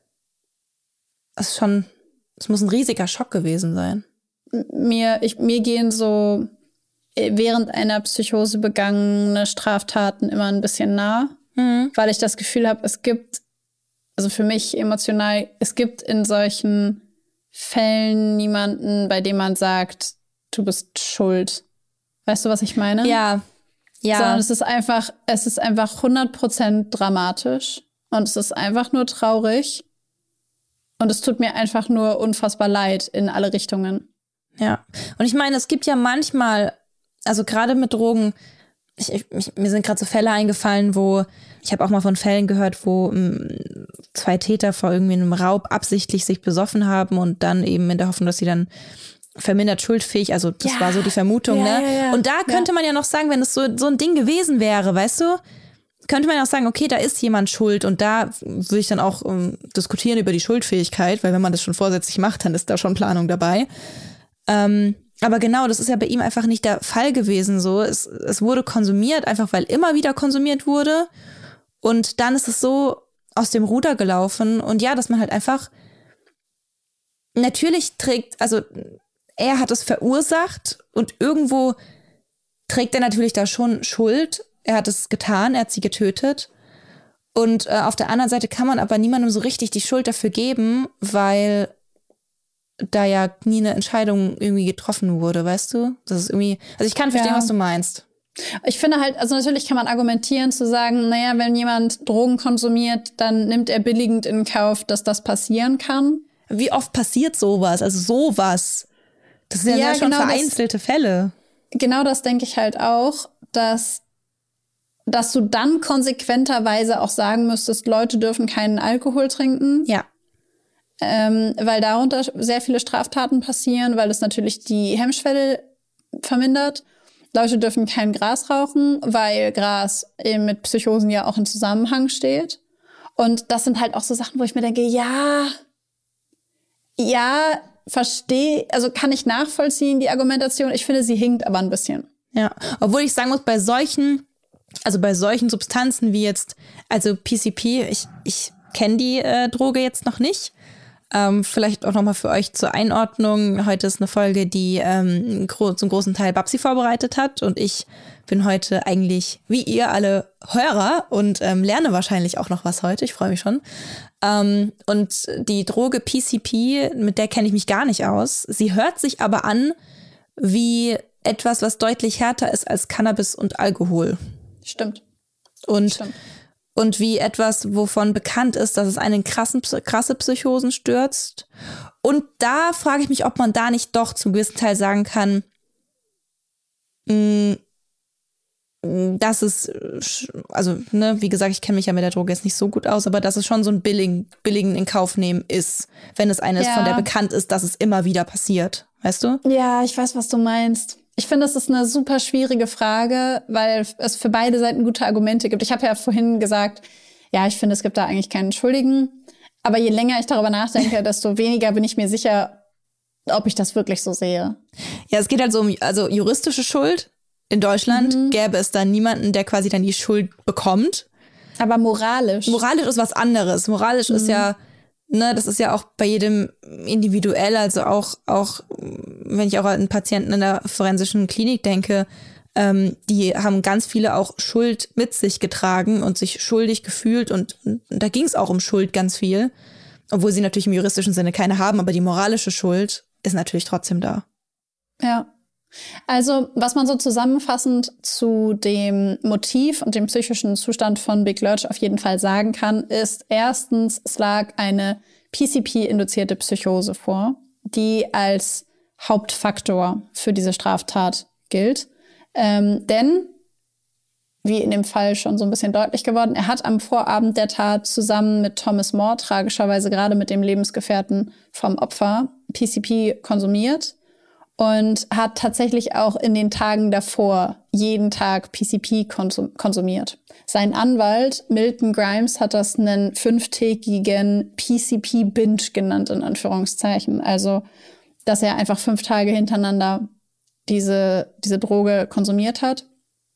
Speaker 2: es muss ein riesiger Schock gewesen sein.
Speaker 1: Mir gehen so während einer Psychose begangene Straftaten immer ein bisschen nah, weil ich das Gefühl habe, es gibt, also für mich emotional, es gibt in solchen Fällen niemanden, bei dem man sagt, du bist schuld. Weißt du, was ich meine?
Speaker 2: Ja.
Speaker 1: Sondern es ist einfach 100% dramatisch und es ist einfach nur traurig und es tut mir einfach nur unfassbar leid in alle Richtungen.
Speaker 2: Ja, und ich meine, es gibt ja manchmal, also gerade mit Drogen, mir sind gerade so Fälle eingefallen, wo, ich habe auch mal von Fällen gehört, wo 2 Täter vor irgendwie einem Raub absichtlich sich besoffen haben und dann eben in der Hoffnung, dass sie dann vermindert schuldfähig, also das war so die Vermutung, ne? Ja. Und da könnte man ja noch sagen, wenn es so ein Ding gewesen wäre, weißt du, könnte man auch sagen, okay, da ist jemand schuld und da würde ich dann auch diskutieren über die Schuldfähigkeit, weil wenn man das schon vorsätzlich macht, dann ist da schon Planung dabei. Aber genau, das ist ja bei ihm einfach nicht der Fall gewesen. So, es wurde konsumiert, einfach weil immer wieder konsumiert wurde. Und dann ist es so aus dem Ruder gelaufen. Und ja, dass man halt einfach natürlich also er hat es verursacht und irgendwo trägt er natürlich da schon Schuld. Er hat es getan, er hat sie getötet. Und auf der anderen Seite kann man aber niemandem so richtig die Schuld dafür geben, weil da ja nie eine Entscheidung irgendwie getroffen wurde, weißt du? Das ist irgendwie, also ich kann verstehen, was du meinst.
Speaker 1: Ich finde halt, also natürlich kann man argumentieren zu sagen, naja, wenn jemand Drogen konsumiert, dann nimmt er billigend in Kauf, dass das passieren kann.
Speaker 2: Wie oft passiert sowas? Also sowas. Das sind ja schon genau vereinzelte Fälle.
Speaker 1: Genau das denke ich halt auch, dass du dann konsequenterweise auch sagen müsstest, Leute dürfen keinen Alkohol trinken.
Speaker 2: Ja.
Speaker 1: Weil darunter sehr viele Straftaten passieren, weil es natürlich die Hemmschwelle vermindert. Leute dürfen kein Gras rauchen, weil Gras eben mit Psychosen ja auch in Zusammenhang steht. Und das sind halt auch so Sachen, wo ich mir denke, ja, verstehe, also kann ich nachvollziehen, die Argumentation. Ich finde, sie hinkt aber ein bisschen.
Speaker 2: Ja, obwohl ich sagen muss, bei solchen Substanzen wie jetzt, also PCP, ich kenne die Droge jetzt noch nicht. Vielleicht auch nochmal für euch zur Einordnung. Heute ist eine Folge, die zum großen Teil Babsi vorbereitet hat. Und ich bin heute eigentlich, wie ihr alle, Hörer und lerne wahrscheinlich auch noch was heute. Ich freue mich schon. Und die Droge PCP, mit der kenne ich mich gar nicht aus. Sie hört sich aber an wie etwas, was deutlich härter ist als Cannabis und Alkohol.
Speaker 1: Stimmt.
Speaker 2: Und wie etwas, wovon bekannt ist, dass es einen krasse Psychosen stürzt. Und da frage ich mich, ob man da nicht doch zum gewissen Teil sagen kann, dass es, also, ne, wie gesagt, ich kenne mich ja mit der Droge jetzt nicht so gut aus, aber dass es schon so ein billigen in Kauf nehmen ist, wenn es eine ist, von der bekannt ist, dass es immer wieder passiert. Weißt du?
Speaker 1: Ja, ich weiß, was du meinst. Ich finde, es ist eine super schwierige Frage, weil es für beide Seiten gute Argumente gibt. Ich habe ja vorhin gesagt, ja, ich finde, es gibt da eigentlich keinen Schuldigen. Aber je länger ich darüber nachdenke, desto weniger bin ich mir sicher, ob ich das wirklich so sehe.
Speaker 2: Ja, es geht halt so um juristische Schuld. In Deutschland gäbe es dann niemanden, der quasi dann die Schuld bekommt.
Speaker 1: Aber moralisch?
Speaker 2: Moralisch ist was anderes. Moralisch ist ja, ne, das ist ja auch bei jedem individuell, also auch wenn ich auch an Patienten in der forensischen Klinik denke, die haben ganz viele auch Schuld mit sich getragen und sich schuldig gefühlt und da ging es auch um Schuld ganz viel, obwohl sie natürlich im juristischen Sinne keine haben, aber die moralische Schuld ist natürlich trotzdem da.
Speaker 1: Ja. Also, was man so zusammenfassend zu dem Motiv und dem psychischen Zustand von Big Lurch auf jeden Fall sagen kann, ist erstens, es lag eine PCP-induzierte Psychose vor, die als Hauptfaktor für diese Straftat gilt. Denn, wie in dem Fall schon so ein bisschen deutlich geworden, er hat am Vorabend der Tat zusammen mit Thomas More, tragischerweise gerade mit dem Lebensgefährten vom Opfer, PCP konsumiert. Und hat tatsächlich auch in den Tagen davor jeden Tag PCP konsumiert. Sein Anwalt Milton Grimes hat das einen 5-tägigen PCP-Binge genannt, in Anführungszeichen. Also, dass er einfach 5 Tage hintereinander diese Droge konsumiert hat.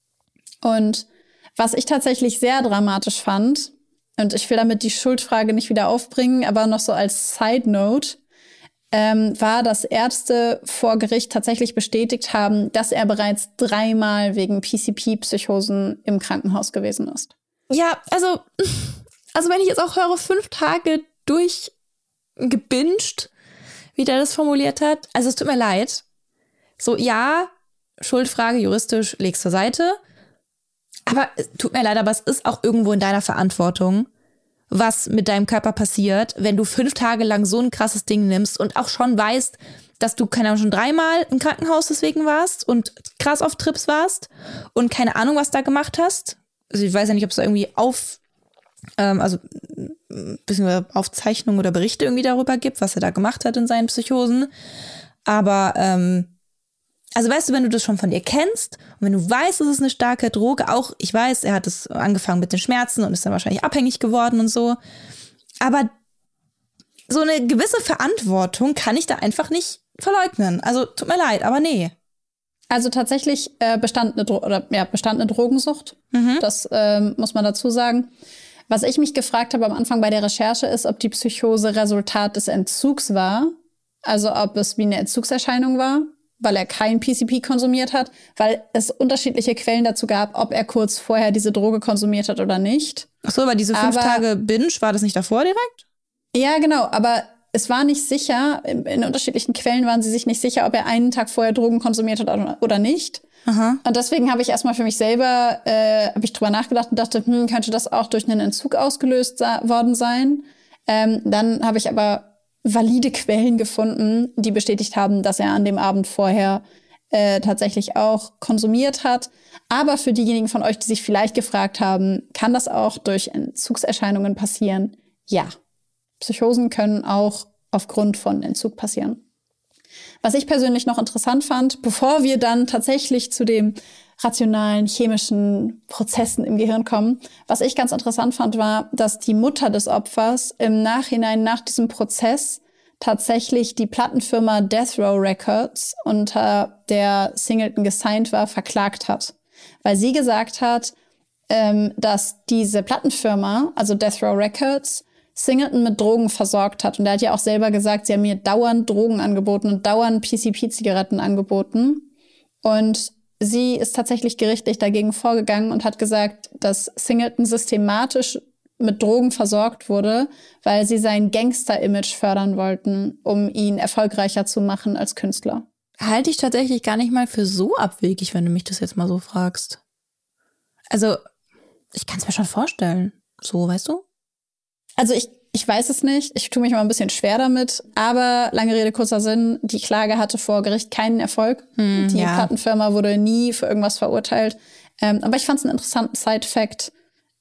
Speaker 1: Und was ich tatsächlich sehr dramatisch fand, und ich will damit die Schuldfrage nicht wieder aufbringen, aber noch so als Side Note, war, dass Ärzte vor Gericht tatsächlich bestätigt haben, dass er bereits 3-mal wegen PCP-Psychosen im Krankenhaus gewesen ist.
Speaker 2: Ja, also wenn ich jetzt auch höre, 5 Tage durchgebinged, wie der das formuliert hat. Also es tut mir leid. So, ja, Schuldfrage juristisch legst zur Seite. Aber es tut mir leid, aber es ist auch irgendwo in deiner Verantwortung, was mit deinem Körper passiert, wenn du 5 Tage lang so ein krasses Ding nimmst und auch schon weißt, dass du, keine Ahnung, schon 3-mal im Krankenhaus deswegen warst und krass auf Trips warst und keine Ahnung, was da gemacht hast. Also ich weiß ja nicht, ob es da irgendwie bisschen Aufzeichnungen oder Berichte irgendwie darüber gibt, was er da gemacht hat in seinen Psychosen. Aber also weißt du, wenn du das schon von dir kennst und wenn du weißt, es ist eine starke Droge, auch ich weiß, er hat es angefangen mit den Schmerzen und ist dann wahrscheinlich abhängig geworden und so. Aber so eine gewisse Verantwortung kann ich da einfach nicht verleugnen. Also tut mir leid, aber nee.
Speaker 1: Also tatsächlich bestand eine Drogensucht. Das muss man dazu sagen. Was ich mich gefragt habe am Anfang bei der Recherche ist, ob die Psychose Resultat des Entzugs war. Also ob es wie eine Entzugserscheinung war, weil er kein PCP konsumiert hat, weil es unterschiedliche Quellen dazu gab, ob er kurz vorher diese Droge konsumiert hat oder nicht.
Speaker 2: Ach so, aber diese 5 Tage Binge, war das nicht davor direkt?
Speaker 1: Ja, genau, aber es war nicht sicher, in unterschiedlichen Quellen waren sie sich nicht sicher, ob er einen Tag vorher Drogen konsumiert hat oder nicht. Aha. Und deswegen habe ich erstmal für mich selber hab ich drüber nachgedacht und dachte, könnte das auch durch einen Entzug ausgelöst worden sein? Dann habe ich aber valide Quellen gefunden, die bestätigt haben, dass er an dem Abend vorher tatsächlich auch konsumiert hat. Aber für diejenigen von euch, die sich vielleicht gefragt haben, kann das auch durch Entzugserscheinungen passieren? Ja. Psychosen können auch aufgrund von Entzug passieren. Was ich persönlich noch interessant fand, bevor wir dann tatsächlich zu den rationalen chemischen Prozessen im Gehirn kommen, was ich ganz interessant fand, war, dass die Mutter des Opfers im Nachhinein nach diesem Prozess tatsächlich die Plattenfirma Death Row Records, unter der Singleton gesigned war, verklagt hat. Weil sie gesagt hat, dass diese Plattenfirma, also Death Row Records, Singleton mit Drogen versorgt hat. Und er hat ja auch selber gesagt, sie haben mir dauernd Drogen angeboten und dauernd PCP-Zigaretten angeboten. Und sie ist tatsächlich gerichtlich dagegen vorgegangen und hat gesagt, dass Singleton systematisch mit Drogen versorgt wurde, weil sie sein Gangster-Image fördern wollten, um ihn erfolgreicher zu machen als Künstler.
Speaker 2: Halte ich tatsächlich gar nicht mal für so abwegig, wenn du mich das jetzt mal so fragst. Also, ich kann es mir schon vorstellen. So, weißt du?
Speaker 1: Also ich weiß es nicht. Ich tue mich mal ein bisschen schwer damit. Aber lange Rede, kurzer Sinn, die Klage hatte vor Gericht keinen Erfolg. Die Plattenfirma wurde nie für irgendwas verurteilt. Aber ich fand es einen interessanten Side-Fact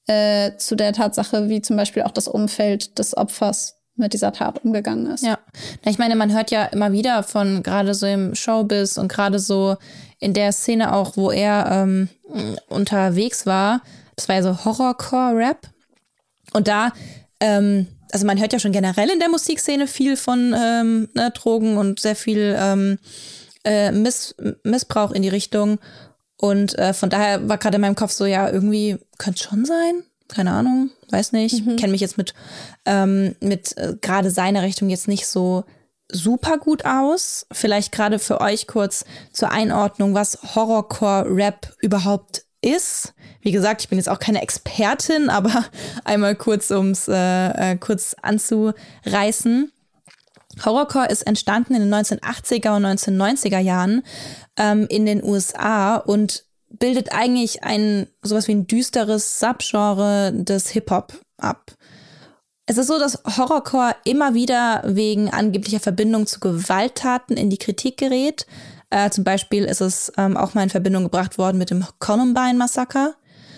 Speaker 1: zu der Tatsache, wie zum Beispiel auch das Umfeld des Opfers mit dieser Tat umgegangen ist.
Speaker 2: Ja, ich meine, man hört ja immer wieder von gerade so im Showbiz und gerade so in der Szene auch, wo er unterwegs war. Das war ja so Horrorcore-Rap. Und da, also man hört ja schon generell in der Musikszene viel von Drogen und sehr viel Missbrauch in die Richtung. Und von daher war gerade in meinem Kopf so, ja, irgendwie könnte es schon sein. Keine Ahnung, weiß nicht. Kenne mich jetzt mit gerade seiner Richtung jetzt nicht so super gut aus. Vielleicht gerade für euch kurz zur Einordnung, was Horrorcore-Rap überhaupt ist. Wie gesagt, ich bin jetzt auch keine Expertin, aber einmal kurz, um es kurz anzureißen. Horrorcore ist entstanden in den 1980er und 1990er Jahren in den USA und bildet eigentlich sowas wie ein düsteres Subgenre des Hip-Hop ab. Es ist so, dass Horrorcore immer wieder wegen angeblicher Verbindung zu Gewalttaten in die Kritik gerät. Zum Beispiel ist es auch mal in Verbindung gebracht worden mit dem Columbine-Massaker.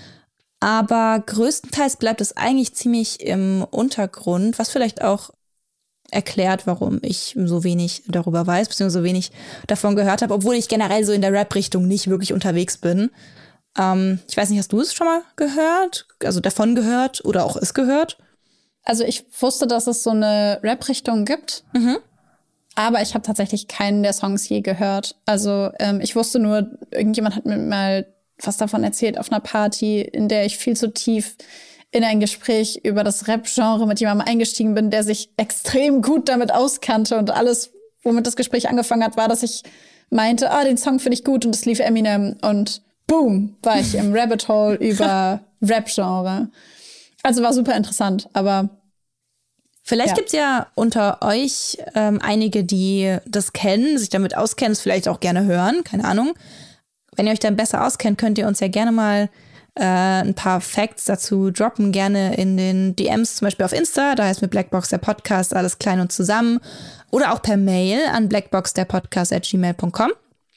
Speaker 2: Aber größtenteils bleibt es eigentlich ziemlich im Untergrund, was vielleicht auch erklärt, warum ich so wenig darüber weiß, beziehungsweise so wenig davon gehört habe, obwohl ich generell so in der Rap-Richtung nicht wirklich unterwegs bin. Ich weiß nicht, hast du es schon mal gehört? Also davon gehört oder auch es gehört?
Speaker 1: Also ich wusste, dass es so eine Rap-Richtung gibt, aber ich habe tatsächlich keinen der Songs je gehört. Also ich wusste nur, irgendjemand hat mir mal was davon erzählt auf einer Party, in der ich viel zu tief in ein Gespräch über das Rap-Genre mit jemandem eingestiegen bin, der sich extrem gut damit auskannte. Und alles, womit das Gespräch angefangen hat, war, dass ich meinte, den Song finde ich gut und es lief Eminem. Und boom, war ich im Rabbit Hole über Rap-Genre. Also war super interessant, aber
Speaker 2: vielleicht gibt's ja unter euch einige, die das kennen, sich damit auskennen, es vielleicht auch gerne hören, keine Ahnung. Wenn ihr euch dann besser auskennt, könnt ihr uns ja gerne mal ein paar Facts dazu droppen, gerne in den DMs, zum Beispiel auf Insta, da heißt mit Blackbox der Podcast, alles klein und zusammen. Oder auch per Mail an blackboxderpodcast@gmail.com.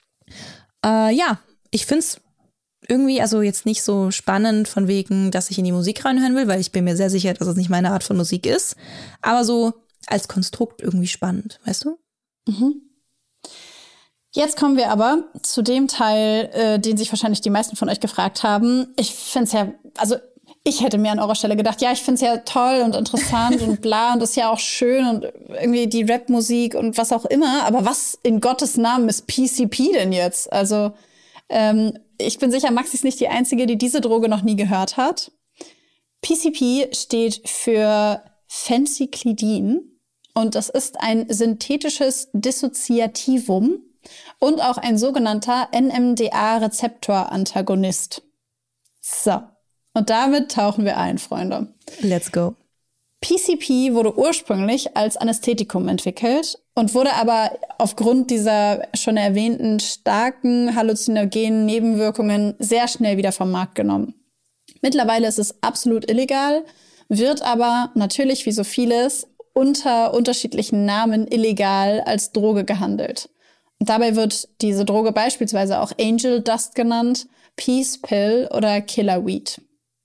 Speaker 2: Ja, ich find's irgendwie also jetzt nicht so spannend von wegen, dass ich in die Musik reinhören will, weil ich bin mir sehr sicher, dass es nicht meine Art von Musik ist. Aber so als Konstrukt irgendwie spannend, weißt du?
Speaker 1: Jetzt kommen wir aber zu dem Teil, den sich wahrscheinlich die meisten von euch gefragt haben. Ich finde es ja, also ich hätte mir an eurer Stelle gedacht, ja, ich finde es ja toll und interessant und bla und das ist ja auch schön und irgendwie die Rap-Musik und was auch immer. Aber was in Gottes Namen ist PCP denn jetzt? Also ich bin sicher, Maxi ist nicht die Einzige, die diese Droge noch nie gehört hat. PCP steht für Phencyclidin und das ist ein synthetisches Dissoziativum und auch ein sogenannter NMDA-Rezeptor-Antagonist. So, und damit tauchen wir ein, Freunde.
Speaker 2: Let's go.
Speaker 1: PCP wurde ursprünglich als Anästhetikum entwickelt und wurde aber aufgrund dieser schon erwähnten starken halluzinogenen Nebenwirkungen sehr schnell wieder vom Markt genommen. Mittlerweile ist es absolut illegal, wird aber natürlich wie so vieles unter unterschiedlichen Namen illegal als Droge gehandelt. Und dabei wird diese Droge beispielsweise auch Angel Dust genannt, Peace Pill oder Killer Weed.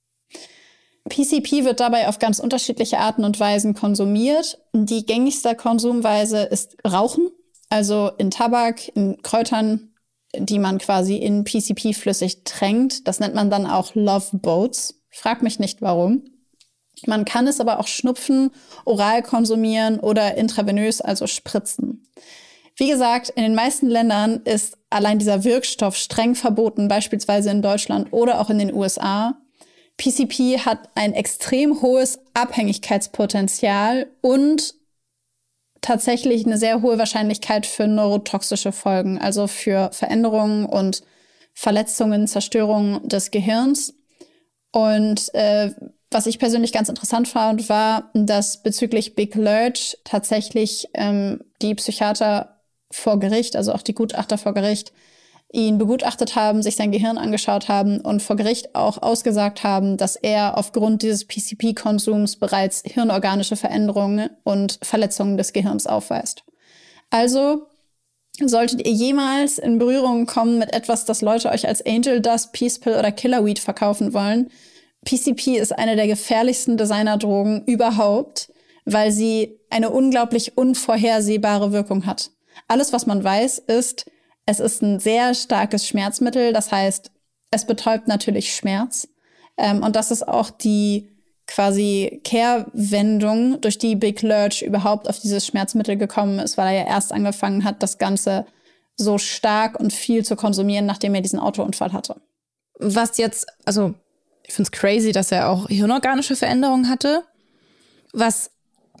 Speaker 1: PCP wird dabei auf ganz unterschiedliche Arten und Weisen konsumiert. Die gängigste Konsumweise ist Rauchen, also in Tabak, in Kräutern, die man quasi in PCP flüssig tränkt. Das nennt man dann auch Love Boats. Frag mich nicht warum. Man kann es aber auch schnupfen, oral konsumieren oder intravenös, also spritzen. Wie gesagt, in den meisten Ländern ist allein dieser Wirkstoff streng verboten, beispielsweise in Deutschland oder auch in den USA. PCP hat ein extrem hohes Abhängigkeitspotenzial und tatsächlich eine sehr hohe Wahrscheinlichkeit für neurotoxische Folgen, also für Veränderungen und Verletzungen, Zerstörungen des Gehirns. Und was ich persönlich ganz interessant fand, war, dass bezüglich Big Lurch tatsächlich die Psychiater vor Gericht, also auch die Gutachter vor Gericht, ihn begutachtet haben, sich sein Gehirn angeschaut haben und vor Gericht auch ausgesagt haben, dass er aufgrund dieses PCP-Konsums bereits hirnorganische Veränderungen und Verletzungen des Gehirns aufweist. Also solltet ihr jemals in Berührung kommen mit etwas, das Leute euch als Angel Dust, Peace Pill oder Killer Weed verkaufen wollen, PCP ist eine der gefährlichsten Designerdrogen überhaupt, weil sie eine unglaublich unvorhersehbare Wirkung hat. Alles, was man weiß, ist, es ist ein sehr starkes Schmerzmittel, das heißt, es betäubt natürlich Schmerz. Und das ist auch die quasi Kehrwendung, durch die Big Lurch überhaupt auf dieses Schmerzmittel gekommen ist, weil er ja erst angefangen hat, das Ganze so stark und viel zu konsumieren, nachdem er diesen Autounfall hatte.
Speaker 2: Was jetzt, also ich finde es crazy, dass er auch hirnorganische Veränderungen hatte, was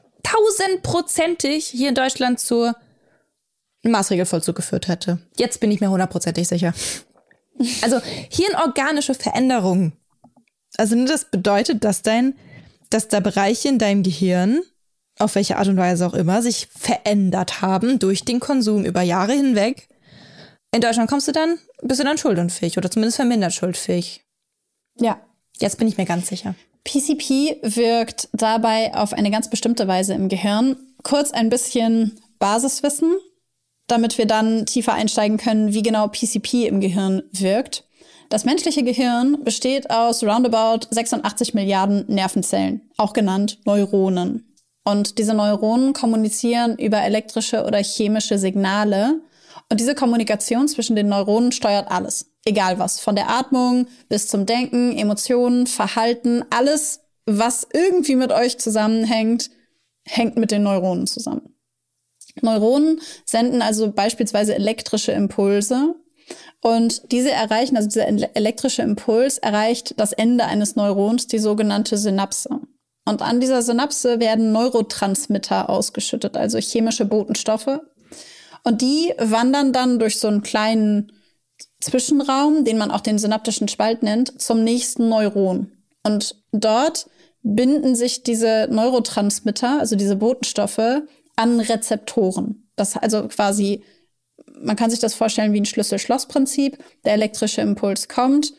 Speaker 2: 1000%ig hier in Deutschland zur Maßregelvollzug geführt hätte. Jetzt bin ich mir 100%ig sicher. Also hirnorganische Veränderungen. Also das bedeutet, dass da Bereiche in deinem Gehirn, auf welche Art und Weise auch immer, sich verändert haben durch den Konsum über Jahre hinweg. In Deutschland bist du dann schuldunfähig oder zumindest vermindert schuldfähig.
Speaker 1: Ja.
Speaker 2: Jetzt bin ich mir ganz sicher.
Speaker 1: PCP wirkt dabei auf eine ganz bestimmte Weise im Gehirn. Kurz ein bisschen Basiswissen, damit wir dann tiefer einsteigen können, wie genau PCP im Gehirn wirkt. Das menschliche Gehirn besteht aus roundabout 86 Milliarden Nervenzellen, auch genannt Neuronen. Und diese Neuronen kommunizieren über elektrische oder chemische Signale. Und diese Kommunikation zwischen den Neuronen steuert alles. Egal was, von der Atmung bis zum Denken, Emotionen, Verhalten, alles, was irgendwie mit euch zusammenhängt, hängt mit den Neuronen zusammen. Neuronen senden also beispielsweise elektrische Impulse und dieser elektrische Impuls erreicht das Ende eines Neurons, die sogenannte Synapse. Und an dieser Synapse werden Neurotransmitter ausgeschüttet, also chemische Botenstoffe. Und die wandern dann durch so einen kleinen Zwischenraum, den man auch den synaptischen Spalt nennt, zum nächsten Neuron. Und dort binden sich diese Neurotransmitter, also diese Botenstoffe, an Rezeptoren. Das also quasi, man kann sich das vorstellen wie ein Schlüssel-Schloss-Prinzip. Der elektrische Impuls kommt.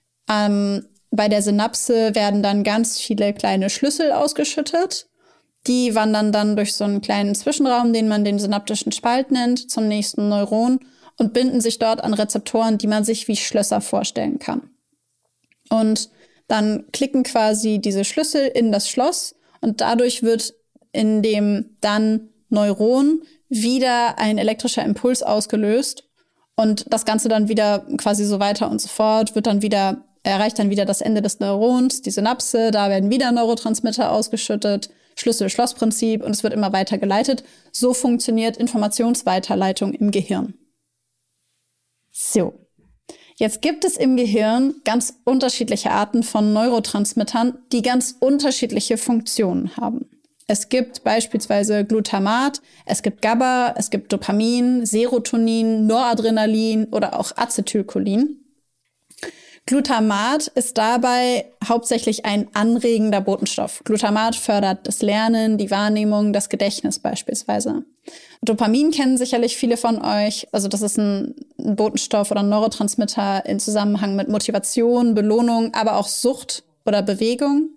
Speaker 1: Bei der Synapse werden dann ganz viele kleine Schlüssel ausgeschüttet. Die wandern dann durch so einen kleinen Zwischenraum, den man den synaptischen Spalt nennt, zum nächsten Neuron und binden sich dort an Rezeptoren, die man sich wie Schlösser vorstellen kann. Und dann klicken quasi diese Schlüssel in das Schloss und dadurch wird in dem dann Neuron wieder ein elektrischer Impuls ausgelöst und das Ganze dann wieder quasi so weiter und so fort, erreicht dann wieder das Ende des Neurons, die Synapse, da werden wieder Neurotransmitter ausgeschüttet, Schlüssel-Schloss-Prinzip und es wird immer weiter geleitet. So funktioniert Informationsweiterleitung im Gehirn. So, jetzt gibt es im Gehirn ganz unterschiedliche Arten von Neurotransmittern, die ganz unterschiedliche Funktionen haben. Es gibt beispielsweise Glutamat, es gibt GABA, es gibt Dopamin, Serotonin, Noradrenalin oder auch Acetylcholin. Glutamat ist dabei hauptsächlich ein anregender Botenstoff. Glutamat fördert das Lernen, die Wahrnehmung, das Gedächtnis beispielsweise. Dopamin kennen sicherlich viele von euch. Also das ist ein Botenstoff oder ein Neurotransmitter in Zusammenhang mit Motivation, Belohnung, aber auch Sucht oder Bewegung.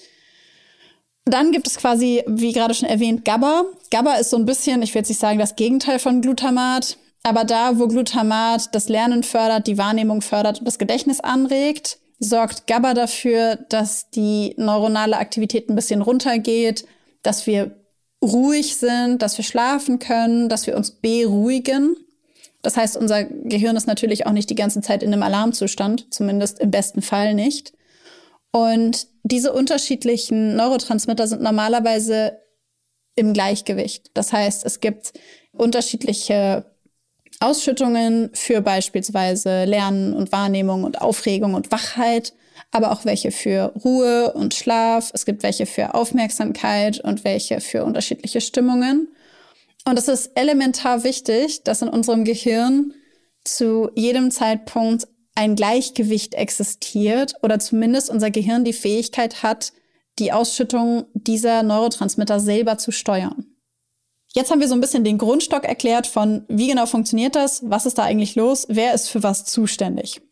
Speaker 1: Dann gibt es quasi, wie gerade schon erwähnt, GABA. GABA ist so ein bisschen, ich will jetzt nicht sagen das Gegenteil von Glutamat, aber da, wo Glutamat das Lernen fördert, die Wahrnehmung fördert und das Gedächtnis anregt, sorgt GABA dafür, dass die neuronale Aktivität ein bisschen runtergeht, dass wir ruhig sind, dass wir schlafen können, dass wir uns beruhigen. Das heißt, unser Gehirn ist natürlich auch nicht die ganze Zeit in einem Alarmzustand, zumindest im besten Fall nicht. Und diese unterschiedlichen Neurotransmitter sind normalerweise im Gleichgewicht. Das heißt, es gibt unterschiedliche Ausschüttungen für beispielsweise Lernen und Wahrnehmung und Aufregung und Wachheit, aber auch welche für Ruhe und Schlaf. Es gibt welche für Aufmerksamkeit und welche für unterschiedliche Stimmungen. Und es ist elementar wichtig, dass in unserem Gehirn zu jedem Zeitpunkt ein Gleichgewicht existiert oder zumindest unser Gehirn die Fähigkeit hat, die Ausschüttung dieser Neurotransmitter selber zu steuern. Jetzt haben wir so ein bisschen den Grundstock erklärt von, wie genau funktioniert das, was ist da eigentlich los, wer ist für was zuständig.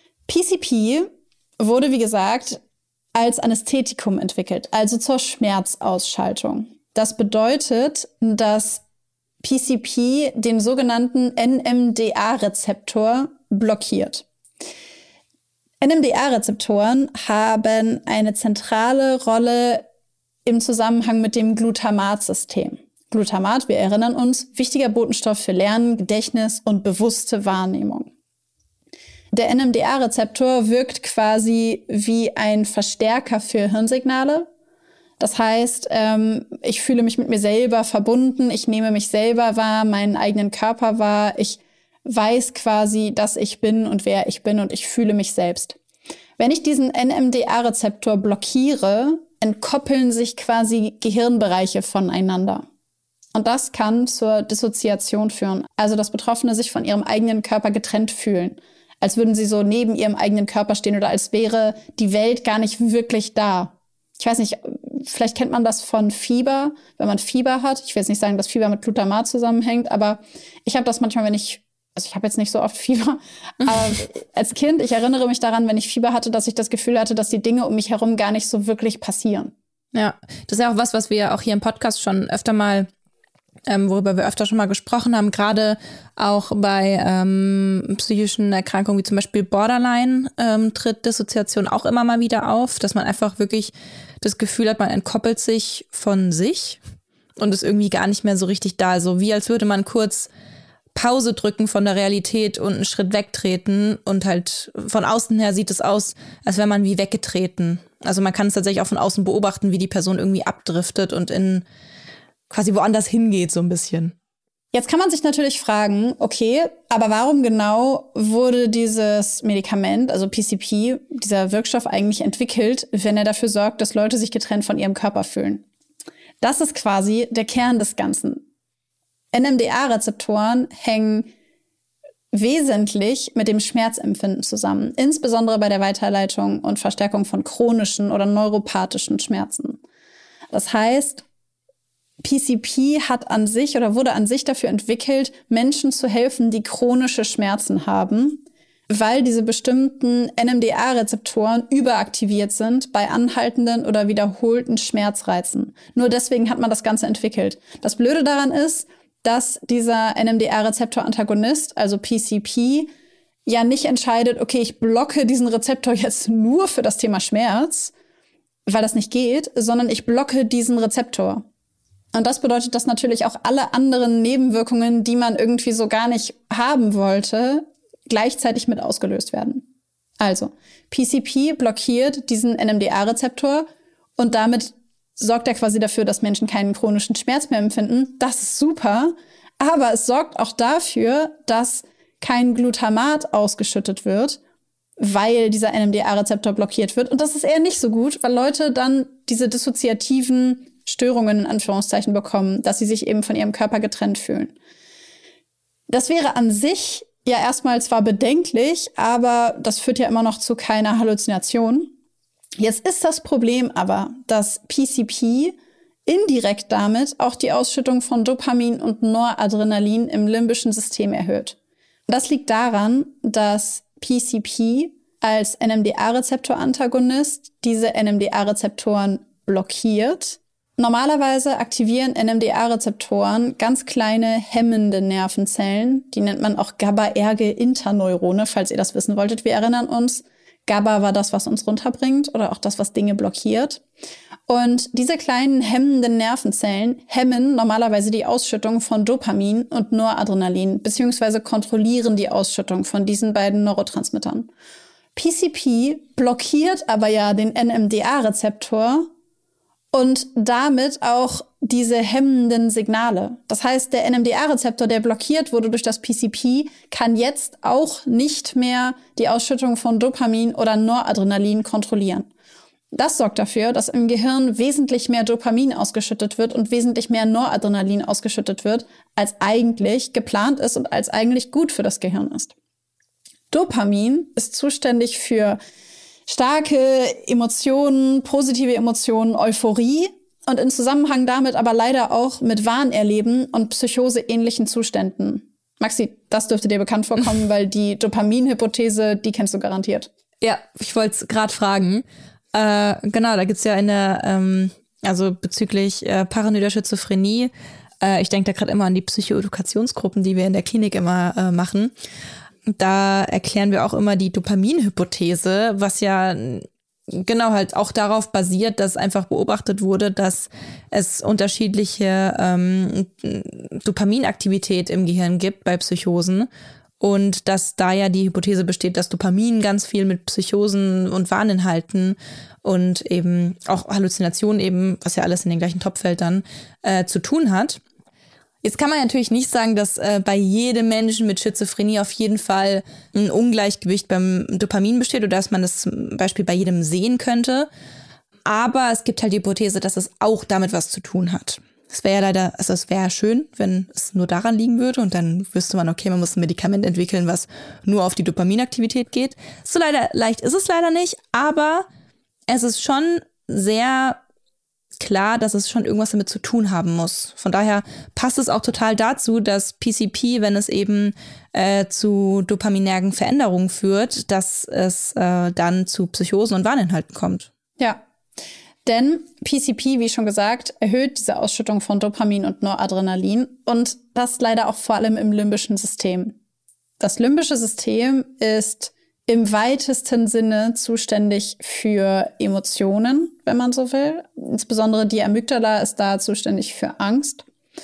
Speaker 1: PCP wurde, wie gesagt, als Anästhetikum entwickelt, also zur Schmerzausschaltung. Das bedeutet, dass PCP den sogenannten NMDA-Rezeptor blockiert. NMDA-Rezeptoren haben eine zentrale Rolle im Zusammenhang mit dem Glutamatsystem. Glutamat, wir erinnern uns, wichtiger Botenstoff für Lernen, Gedächtnis und bewusste Wahrnehmung. Der NMDA-Rezeptor wirkt quasi wie ein Verstärker für Hirnsignale. Das heißt, ich fühle mich mit mir selber verbunden, ich nehme mich selber wahr, meinen eigenen Körper wahr, ich weiß quasi, dass ich bin und wer ich bin und ich fühle mich selbst. Wenn ich diesen NMDA-Rezeptor blockiere, entkoppeln sich quasi Gehirnbereiche voneinander. Und das kann zur Dissoziation führen. Also, dass Betroffene sich von ihrem eigenen Körper getrennt fühlen. Als würden sie so neben ihrem eigenen Körper stehen oder als wäre die Welt gar nicht wirklich da. Ich weiß nicht, vielleicht kennt man das von Fieber, wenn man Fieber hat. Ich will jetzt nicht sagen, dass Fieber mit Glutamat zusammenhängt, aber ich habe das manchmal, ich habe jetzt nicht so oft Fieber, aber als Kind, ich erinnere mich daran, wenn ich Fieber hatte, dass ich das Gefühl hatte, dass die Dinge um mich herum gar nicht so wirklich passieren.
Speaker 2: Ja, das ist ja auch was wir auch hier im Podcast schon öfter mal worüber wir öfter schon mal gesprochen haben, gerade auch bei psychischen Erkrankungen wie zum Beispiel Borderline tritt Dissoziation auch immer mal wieder auf, dass man einfach wirklich das Gefühl hat, man entkoppelt sich von sich und ist irgendwie gar nicht mehr so richtig da. So wie als würde man kurz Pause drücken von der Realität und einen Schritt wegtreten und halt von außen her sieht es aus, als wäre man wie weggetreten. Also man kann es tatsächlich auch von außen beobachten, wie die Person irgendwie abdriftet und in quasi woanders hingeht so ein bisschen.
Speaker 1: Jetzt kann man sich natürlich fragen, okay, aber warum genau wurde dieses Medikament, also PCP, dieser Wirkstoff eigentlich entwickelt, wenn er dafür sorgt, dass Leute sich getrennt von ihrem Körper fühlen? Das ist quasi der Kern des Ganzen. NMDA-Rezeptoren hängen wesentlich mit dem Schmerzempfinden zusammen, insbesondere bei der Weiterleitung und Verstärkung von chronischen oder neuropathischen Schmerzen. Das heißt, PCP hat an sich oder wurde an sich dafür entwickelt, Menschen zu helfen, die chronische Schmerzen haben, weil diese bestimmten NMDA-Rezeptoren überaktiviert sind bei anhaltenden oder wiederholten Schmerzreizen. Nur deswegen hat man das Ganze entwickelt. Das Blöde daran ist, dass dieser NMDA-Rezeptor-Antagonist, also PCP, ja nicht entscheidet, okay, ich blocke diesen Rezeptor jetzt nur für das Thema Schmerz, weil das nicht geht, sondern ich blocke diesen Rezeptor. Und das bedeutet, dass natürlich auch alle anderen Nebenwirkungen, die man irgendwie so gar nicht haben wollte, gleichzeitig mit ausgelöst werden. Also, PCP blockiert diesen NMDA-Rezeptor und damit sorgt er quasi dafür, dass Menschen keinen chronischen Schmerz mehr empfinden. Das ist super, aber es sorgt auch dafür, dass kein Glutamat ausgeschüttet wird, weil dieser NMDA-Rezeptor blockiert wird. Und das ist eher nicht so gut, weil Leute dann diese dissoziativen Störungen in Anführungszeichen bekommen, dass sie sich eben von ihrem Körper getrennt fühlen. Das wäre an sich ja erstmal zwar bedenklich, aber das führt ja immer noch zu keiner Halluzination. Jetzt ist das Problem aber, dass PCP indirekt damit auch die Ausschüttung von Dopamin und Noradrenalin im limbischen System erhöht. Das liegt daran, dass PCP als NMDA-Rezeptor-Antagonist diese NMDA-Rezeptoren blockiert. Normalerweise aktivieren NMDA-Rezeptoren ganz kleine hemmende Nervenzellen. Die nennt man auch GABAerge Interneurone, falls ihr das wissen wolltet. Wir erinnern uns, GABA war das, was uns runterbringt oder auch das, was Dinge blockiert. Und diese kleinen hemmenden Nervenzellen hemmen normalerweise die Ausschüttung von Dopamin und Noradrenalin, beziehungsweise kontrollieren die Ausschüttung von diesen beiden Neurotransmittern. PCP blockiert aber ja den NMDA-Rezeptor und damit auch diese hemmenden Signale. Das heißt, der NMDA-Rezeptor, der blockiert wurde durch das PCP, kann jetzt auch nicht mehr die Ausschüttung von Dopamin oder Noradrenalin kontrollieren. Das sorgt dafür, dass im Gehirn wesentlich mehr Dopamin ausgeschüttet wird und wesentlich mehr Noradrenalin ausgeschüttet wird, als eigentlich geplant ist und als eigentlich gut für das Gehirn ist. Dopamin ist zuständig für starke Emotionen, positive Emotionen, Euphorie und in Zusammenhang damit aber leider auch mit Wahnerleben und psychoseähnlichen Zuständen. Maxi, das dürfte dir bekannt vorkommen, weil die Dopamin-Hypothese, die kennst du garantiert.
Speaker 2: Ja, ich wollte es gerade fragen. Genau, da gibt's ja also bezüglich paranoider Schizophrenie, ich denke da gerade immer an die Psychoedukationsgruppen, die wir in der Klinik immer machen. Da erklären wir auch immer die Dopamin-Hypothese, was ja genau halt auch darauf basiert, dass einfach beobachtet wurde, dass es unterschiedliche Dopaminaktivität im Gehirn gibt bei Psychosen. Und dass da ja die Hypothese besteht, dass Dopamin ganz viel mit Psychosen und Warninhalten und eben auch Halluzinationen eben, was ja alles in den gleichen Topf fällt dann, zu tun hat. Jetzt kann man natürlich nicht sagen, dass bei jedem Menschen mit Schizophrenie auf jeden Fall ein Ungleichgewicht beim Dopamin besteht oder dass man das zum Beispiel bei jedem sehen könnte. Aber es gibt halt die Hypothese, dass es auch damit was zu tun hat. Es wäre ja leider, also es wäre schön, wenn es nur daran liegen würde und dann wüsste man, okay, man muss ein Medikament entwickeln, was nur auf die Dopaminaktivität geht. So leicht ist es leider nicht, aber es ist schon sehr klar, dass es schon irgendwas damit zu tun haben muss. Von daher passt es auch total dazu, dass PCP, wenn es eben zu dopaminergen Veränderungen führt, dass es dann zu Psychosen und Warninhalten kommt.
Speaker 1: Ja. Denn PCP, wie schon gesagt, erhöht diese Ausschüttung von Dopamin und Noradrenalin und das leider auch vor allem im limbischen System. Das limbische System ist im weitesten Sinne zuständig für Emotionen, wenn man so will. Insbesondere die Amygdala ist da zuständig für Angst.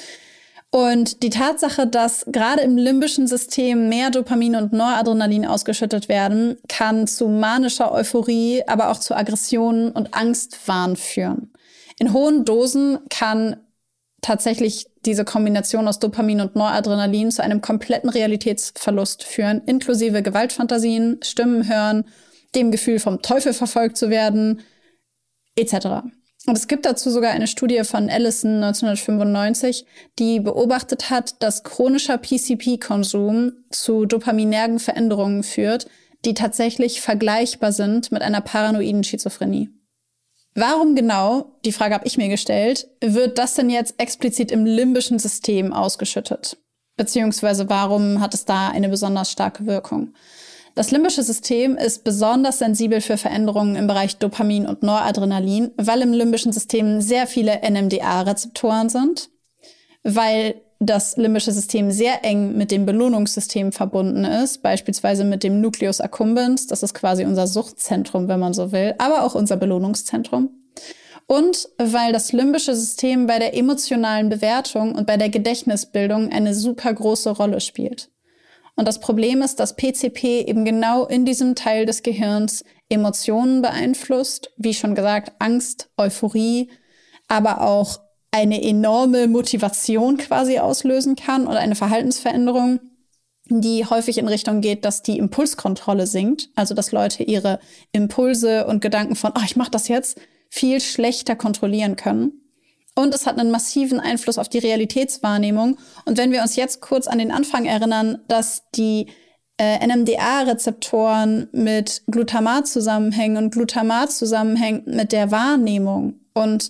Speaker 1: Und die Tatsache, dass gerade im limbischen System mehr Dopamin und Noradrenalin ausgeschüttet werden, kann zu manischer Euphorie, aber auch zu Aggressionen und Angstwahn führen. In hohen Dosen kann tatsächlich diese Kombination aus Dopamin und Noradrenalin zu einem kompletten Realitätsverlust führen, inklusive Gewaltfantasien, Stimmen hören, dem Gefühl, vom Teufel verfolgt zu werden, etc. Und es gibt dazu sogar eine Studie von Allison 1995, die beobachtet hat, dass chronischer PCP-Konsum zu dopaminergen Veränderungen führt, die tatsächlich vergleichbar sind mit einer paranoiden Schizophrenie. Warum genau, die Frage habe ich mir gestellt, wird das denn jetzt explizit im limbischen System ausgeschüttet? Beziehungsweise warum hat es da eine besonders starke Wirkung? Das limbische System ist besonders sensibel für Veränderungen im Bereich Dopamin und Noradrenalin, weil im limbischen System sehr viele NMDA-Rezeptoren sind, weil das limbische System sehr eng mit dem Belohnungssystem verbunden ist, beispielsweise mit dem Nucleus accumbens, das ist quasi unser Suchtzentrum, wenn man so will, aber auch unser Belohnungszentrum. Und weil das limbische System bei der emotionalen Bewertung und bei der Gedächtnisbildung eine super große Rolle spielt. Und das Problem ist, dass PCP eben genau in diesem Teil des Gehirns Emotionen beeinflusst, wie schon gesagt, Angst, Euphorie, aber auch eine enorme Motivation quasi auslösen kann oder eine Verhaltensveränderung, die häufig in Richtung geht, dass die Impulskontrolle sinkt, also dass Leute ihre Impulse und Gedanken von, ich mache das jetzt, viel schlechter kontrollieren können. Und es hat einen massiven Einfluss auf die Realitätswahrnehmung. Und wenn wir uns jetzt kurz an den Anfang erinnern, dass die NMDA-Rezeptoren mit Glutamat zusammenhängen und Glutamat zusammenhängt mit der Wahrnehmung. Und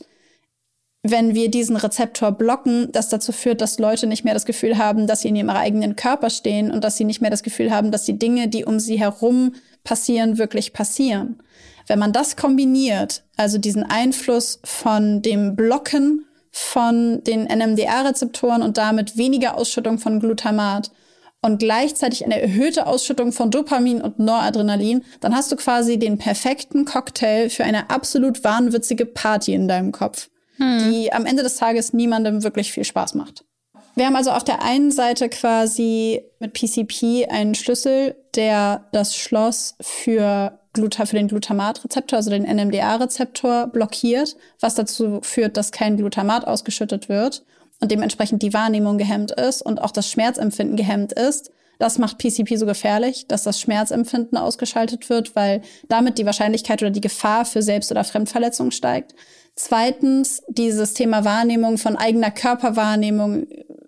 Speaker 1: wenn wir diesen Rezeptor blocken, das dazu führt, dass Leute nicht mehr das Gefühl haben, dass sie in ihrem eigenen Körper stehen und dass sie nicht mehr das Gefühl haben, dass die Dinge, die um sie herum passieren, wirklich passieren. Wenn man das kombiniert, also diesen Einfluss von dem Blocken von den NMDA-Rezeptoren und damit weniger Ausschüttung von Glutamat und gleichzeitig eine erhöhte Ausschüttung von Dopamin und Noradrenalin, dann hast du quasi den perfekten Cocktail für eine absolut wahnwitzige Party in deinem Kopf, die am Ende des Tages niemandem wirklich viel Spaß macht. Wir haben also auf der einen Seite quasi mit PCP einen Schlüssel, der das Schloss für den Glutamatrezeptor, also den NMDA-Rezeptor, blockiert, was dazu führt, dass kein Glutamat ausgeschüttet wird und dementsprechend die Wahrnehmung gehemmt ist und auch das Schmerzempfinden gehemmt ist. Das macht PCP so gefährlich, dass das Schmerzempfinden ausgeschaltet wird, weil damit die Wahrscheinlichkeit oder die Gefahr für Selbst- oder Fremdverletzung steigt. Zweitens, dieses Thema Wahrnehmung von eigener Körperwahrnehmung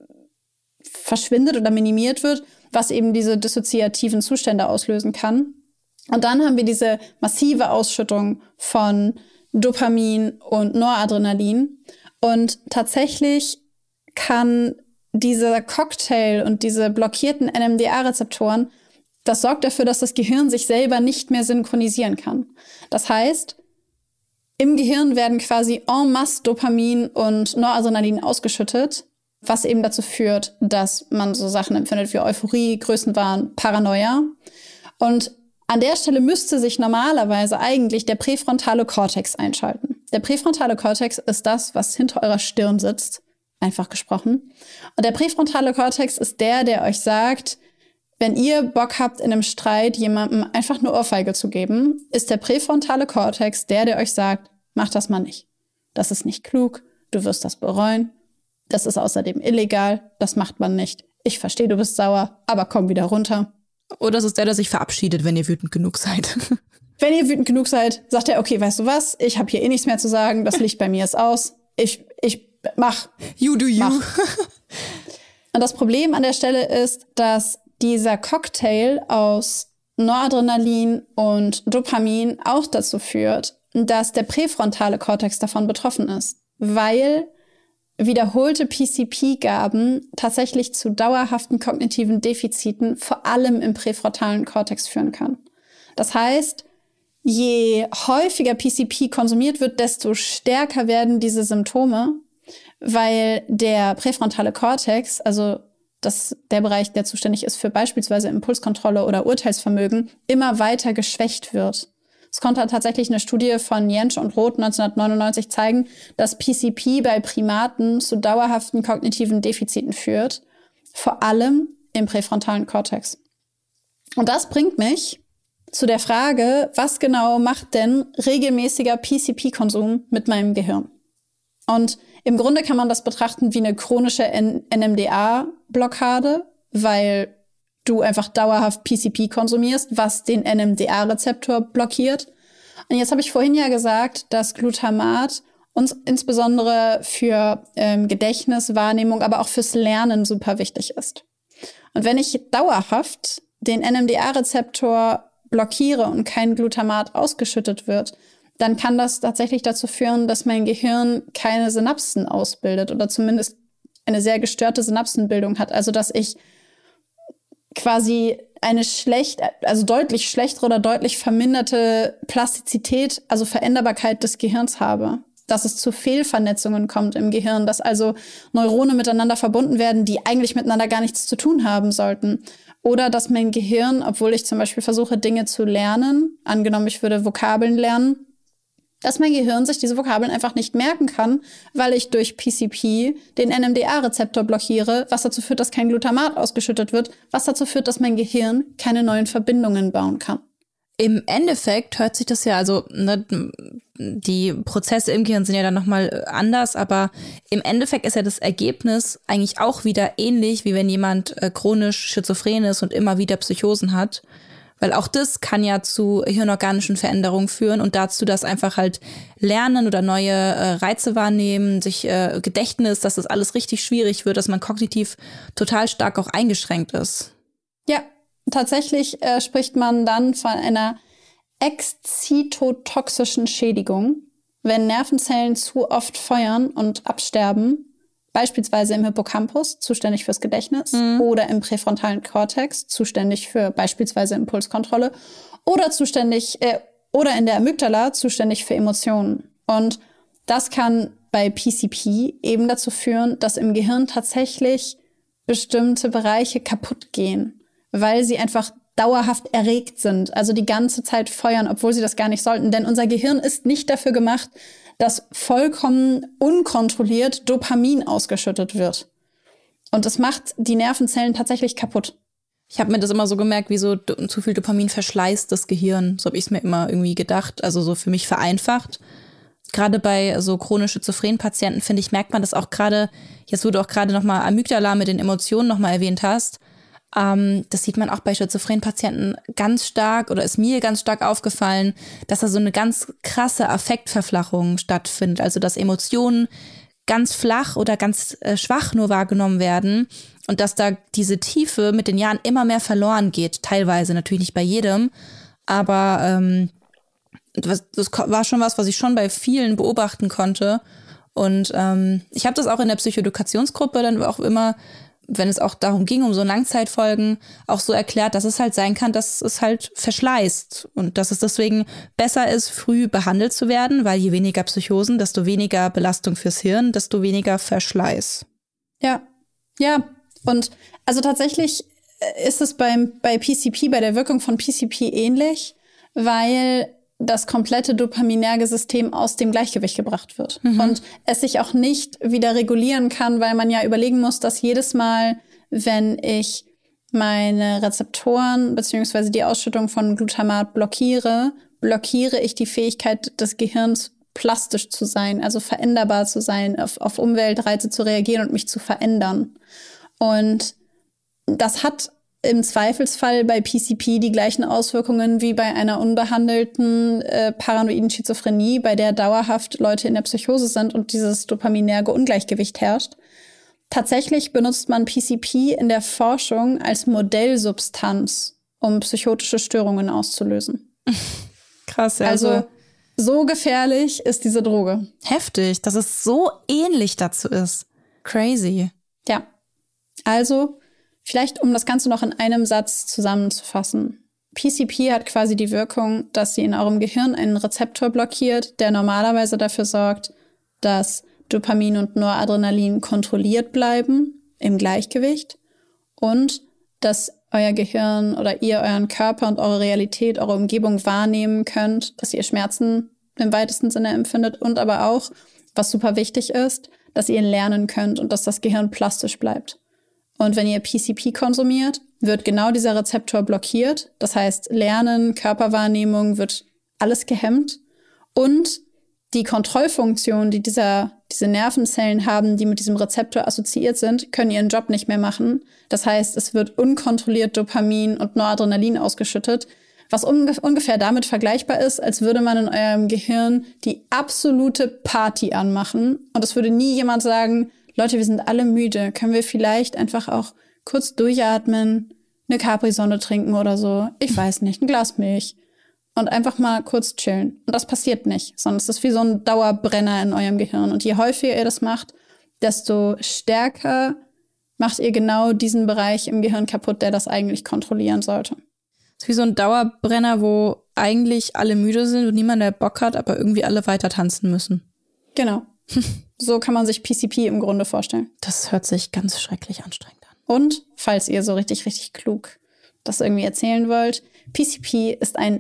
Speaker 1: verschwindet oder minimiert wird, was eben diese dissoziativen Zustände auslösen kann. Und dann haben wir diese massive Ausschüttung von Dopamin und Noradrenalin. Und tatsächlich kann dieser Cocktail und diese blockierten NMDA-Rezeptoren, das sorgt dafür, dass das Gehirn sich selber nicht mehr synchronisieren kann. Das heißt, im Gehirn werden quasi en masse Dopamin und Noradrenalin ausgeschüttet, was eben dazu führt, dass man so Sachen empfindet wie Euphorie, Größenwahn, Paranoia. Und an der Stelle müsste sich normalerweise eigentlich der präfrontale Kortex einschalten. Der präfrontale Kortex ist das, was hinter eurer Stirn sitzt, einfach gesprochen. Und der präfrontale Kortex ist der euch sagt, wenn ihr Bock habt, in einem Streit jemandem einfach eine Ohrfeige zu geben, ist der präfrontale Kortex der euch sagt, mach das mal nicht. Das ist nicht klug, du wirst das bereuen. Das ist außerdem illegal, das macht man nicht. Ich verstehe, du bist sauer, aber komm wieder runter.
Speaker 2: Oder es ist der sich verabschiedet, wenn ihr wütend genug seid.
Speaker 1: Wenn ihr wütend genug seid, sagt er, okay, weißt du was, ich habe hier eh nichts mehr zu sagen, das Licht bei mir ist aus. Ich mach.
Speaker 2: You do you.
Speaker 1: Mach. Und das Problem an der Stelle ist, dass dieser Cocktail aus Noradrenalin und Dopamin auch dazu führt, dass der präfrontale Kortex davon betroffen ist, weil wiederholte PCP-Gaben tatsächlich zu dauerhaften kognitiven Defiziten, vor allem im präfrontalen Kortex, führen kann. Das heißt, je häufiger PCP konsumiert wird, desto stärker werden diese Symptome, weil der präfrontale Kortex, also der Bereich, der zuständig ist für beispielsweise Impulskontrolle oder Urteilsvermögen, immer weiter geschwächt wird. Es konnte tatsächlich eine Studie von Jentsch und Roth 1999 zeigen, dass PCP bei Primaten zu dauerhaften kognitiven Defiziten führt, vor allem im präfrontalen Kortex. Und das bringt mich zu der Frage, was genau macht denn regelmäßiger PCP-Konsum mit meinem Gehirn? Und im Grunde kann man das betrachten wie eine chronische NMDA-Blockade, weil du einfach dauerhaft PCP konsumierst, was den NMDA-Rezeptor blockiert. Und jetzt habe ich vorhin ja gesagt, dass Glutamat uns insbesondere für Gedächtnis, Wahrnehmung, aber auch fürs Lernen super wichtig ist. Und wenn ich dauerhaft den NMDA-Rezeptor blockiere und kein Glutamat ausgeschüttet wird, dann kann das tatsächlich dazu führen, dass mein Gehirn keine Synapsen ausbildet oder zumindest eine sehr gestörte Synapsenbildung hat. Also dass ich quasi eine deutlich schlechtere oder deutlich verminderte Plastizität, also Veränderbarkeit des Gehirns habe. Dass es zu Fehlvernetzungen kommt im Gehirn, dass also Neurone miteinander verbunden werden, die eigentlich miteinander gar nichts zu tun haben sollten. Oder dass mein Gehirn, obwohl ich zum Beispiel versuche, Dinge zu lernen, angenommen, ich würde Vokabeln lernen, dass mein Gehirn sich diese Vokabeln einfach nicht merken kann, weil ich durch PCP den NMDA-Rezeptor blockiere, was dazu führt, dass kein Glutamat ausgeschüttet wird, was dazu führt, dass mein Gehirn keine neuen Verbindungen bauen kann.
Speaker 2: Im Endeffekt hört sich das ja, also die Prozesse im Gehirn sind ja dann nochmal anders, aber im Endeffekt ist ja das Ergebnis eigentlich auch wieder ähnlich, wie wenn jemand chronisch schizophren ist und immer wieder Psychosen hat. Weil auch das kann ja zu hirnorganischen Veränderungen führen und dazu, dass einfach halt Lernen oder neue Reize wahrnehmen, sich Gedächtnis, dass das alles richtig schwierig wird, dass man kognitiv total stark auch eingeschränkt ist.
Speaker 1: Ja, tatsächlich spricht man dann von einer exzitotoxischen Schädigung, wenn Nervenzellen zu oft feuern und absterben, beispielsweise im Hippocampus, zuständig fürs Gedächtnis, oder im präfrontalen Kortex, zuständig für beispielsweise Impulskontrolle, oder in der Amygdala, zuständig für Emotionen. Und das kann bei PCP eben dazu führen, dass im Gehirn tatsächlich bestimmte Bereiche kaputt gehen, weil sie einfach dauerhaft erregt sind, also die ganze Zeit feuern, obwohl sie das gar nicht sollten. Denn unser Gehirn ist nicht dafür gemacht, dass vollkommen unkontrolliert Dopamin ausgeschüttet wird. Und das macht die Nervenzellen tatsächlich kaputt.
Speaker 2: Ich habe mir das immer so gemerkt, wie so zu viel Dopamin verschleißt das Gehirn. So habe ich es mir immer irgendwie gedacht, also so für mich vereinfacht. Gerade bei so chronisch schizophrenen Patienten, finde ich, merkt man das auch gerade, jetzt wo du auch gerade nochmal Amygdala mit den Emotionen nochmal erwähnt hast, das sieht man auch bei schizophrenen Patienten ganz stark, oder ist mir ganz stark aufgefallen, dass da so eine ganz krasse Affektverflachung stattfindet. Also dass Emotionen ganz flach oder ganz schwach nur wahrgenommen werden und dass da diese Tiefe mit den Jahren immer mehr verloren geht. Teilweise, natürlich nicht bei jedem, aber das war schon was ich schon bei vielen beobachten konnte. Und ich habe das auch in der Psychoedukationsgruppe dann auch immer, wenn es auch darum ging, um so Langzeitfolgen, auch so erklärt, dass es halt sein kann, dass es halt verschleißt und dass es deswegen besser ist, früh behandelt zu werden, weil je weniger Psychosen, desto weniger Belastung fürs Hirn, desto weniger Verschleiß.
Speaker 1: Ja. Und also tatsächlich ist es bei PCP, bei der Wirkung von PCP ähnlich, weil das komplette dopaminerge System aus dem Gleichgewicht gebracht wird. Und es sich auch nicht wieder regulieren kann, weil man ja überlegen muss, dass jedes Mal, wenn ich meine Rezeptoren beziehungsweise die Ausschüttung von Glutamat blockiere ich die Fähigkeit des Gehirns, plastisch zu sein, also veränderbar zu sein, auf Umweltreize zu reagieren und mich zu verändern. Und das hat im Zweifelsfall bei PCP die gleichen Auswirkungen wie bei einer unbehandelten paranoiden Schizophrenie, bei der dauerhaft Leute in der Psychose sind und dieses dopaminerge Ungleichgewicht herrscht. Tatsächlich benutzt man PCP in der Forschung als Modellsubstanz, um psychotische Störungen auszulösen.
Speaker 2: Krass, ja.
Speaker 1: Also so gefährlich ist diese Droge.
Speaker 2: Heftig, dass es so ähnlich dazu ist. Crazy.
Speaker 1: Ja, also vielleicht, um das Ganze noch in einem Satz zusammenzufassen. PCP hat quasi die Wirkung, dass sie in eurem Gehirn einen Rezeptor blockiert, der normalerweise dafür sorgt, dass Dopamin und Noradrenalin kontrolliert bleiben, im Gleichgewicht, und dass euer Gehirn oder ihr euren Körper und eure Realität, eure Umgebung wahrnehmen könnt, dass ihr Schmerzen im weitesten Sinne empfindet und aber auch, was super wichtig ist, dass ihr lernen könnt und dass das Gehirn plastisch bleibt. Und wenn ihr PCP konsumiert, wird genau dieser Rezeptor blockiert. Das heißt, Lernen, Körperwahrnehmung wird alles gehemmt. Und die Kontrollfunktion, die diese Nervenzellen haben, die mit diesem Rezeptor assoziiert sind, können ihren Job nicht mehr machen. Das heißt, es wird unkontrolliert Dopamin und Noradrenalin ausgeschüttet, was ungefähr damit vergleichbar ist, als würde man in eurem Gehirn die absolute Party anmachen. Und es würde nie jemand sagen, Leute, wir sind alle müde. Können wir vielleicht einfach auch kurz durchatmen, eine Capri-Sonne trinken oder so? Ich weiß nicht, ein Glas Milch. Und einfach mal kurz chillen. Und das passiert nicht, sondern es ist wie so ein Dauerbrenner in eurem Gehirn. Und je häufiger ihr das macht, desto stärker macht ihr genau diesen Bereich im Gehirn kaputt, der das eigentlich kontrollieren sollte.
Speaker 2: Es ist wie so ein Dauerbrenner, wo eigentlich alle müde sind und niemand, der Bock hat, aber irgendwie alle weiter tanzen müssen.
Speaker 1: Genau. So kann man sich PCP im Grunde vorstellen.
Speaker 2: Das hört sich ganz schrecklich anstrengend an.
Speaker 1: Und, falls ihr so richtig, richtig klug das irgendwie erzählen wollt, PCP ist ein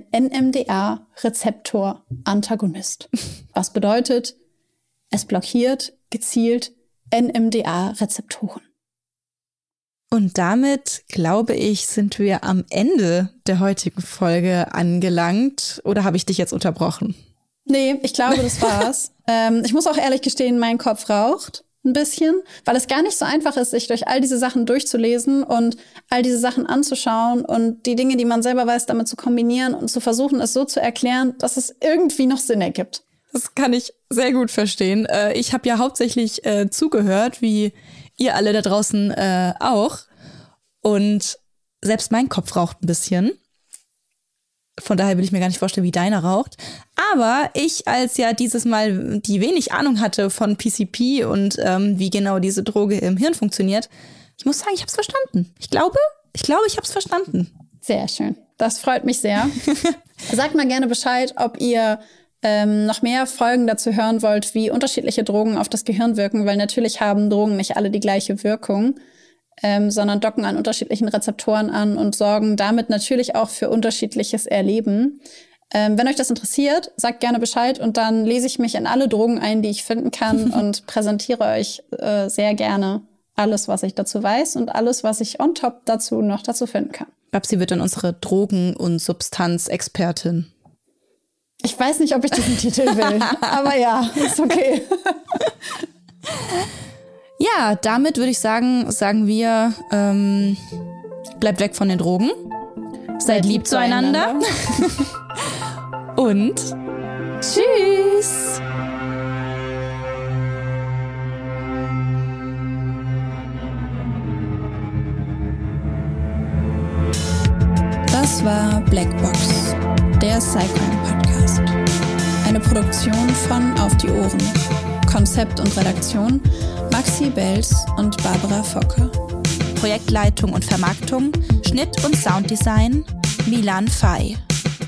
Speaker 1: NMDA-Rezeptor-Antagonist. Was bedeutet, es blockiert gezielt NMDA-Rezeptoren.
Speaker 2: Und damit, glaube ich, sind wir am Ende der heutigen Folge angelangt. Oder habe ich dich jetzt unterbrochen?
Speaker 1: Nee, ich glaube, das war's. Ich muss auch ehrlich gestehen, mein Kopf raucht ein bisschen, weil es gar nicht so einfach ist, sich durch all diese Sachen durchzulesen und all diese Sachen anzuschauen und die Dinge, die man selber weiß, damit zu kombinieren und zu versuchen, es so zu erklären, dass es irgendwie noch Sinn ergibt.
Speaker 2: Das kann ich sehr gut verstehen. Ich habe ja hauptsächlich zugehört, wie ihr alle da draußen auch. Und selbst mein Kopf raucht ein bisschen. Von daher will ich mir gar nicht vorstellen, wie deiner raucht. Aber ich, als ja dieses Mal die wenig Ahnung hatte von PCP und wie genau diese Droge im Hirn funktioniert, ich muss sagen, ich habe es verstanden. Ich glaube, ich habe es verstanden.
Speaker 1: Sehr schön. Das freut mich sehr. Sagt mal gerne Bescheid, ob ihr noch mehr Folgen dazu hören wollt, wie unterschiedliche Drogen auf das Gehirn wirken, weil natürlich haben Drogen nicht alle die gleiche Wirkung, sondern docken an unterschiedlichen Rezeptoren an und sorgen damit natürlich auch für unterschiedliches Erleben. Wenn euch das interessiert, sagt gerne Bescheid und dann lese ich mich in alle Drogen ein, die ich finden kann und präsentiere euch sehr gerne alles, was ich dazu weiß und alles, was ich on top dazu noch dazu finden kann.
Speaker 2: Babsi wird dann unsere Drogen- und Substanzexpertin.
Speaker 1: Ich weiß nicht, ob ich diesen Titel will, aber ja, ist okay.
Speaker 2: Ja, damit würde ich sagen wir, bleibt weg von den Drogen, seid lieb zueinander und tschüss!
Speaker 1: Das war Blackbox, der Sci-Crime-Podcast. Eine Produktion von Auf die Ohren. Konzept und Redaktion Maxi Belz und Barbara Focke.
Speaker 2: Projektleitung und Vermarktung, Schnitt und Sounddesign Milan Fay.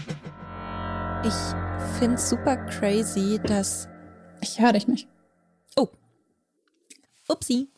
Speaker 2: Ich find's super crazy, dass...
Speaker 1: Ich höre dich nicht.
Speaker 2: Oh. Upsi.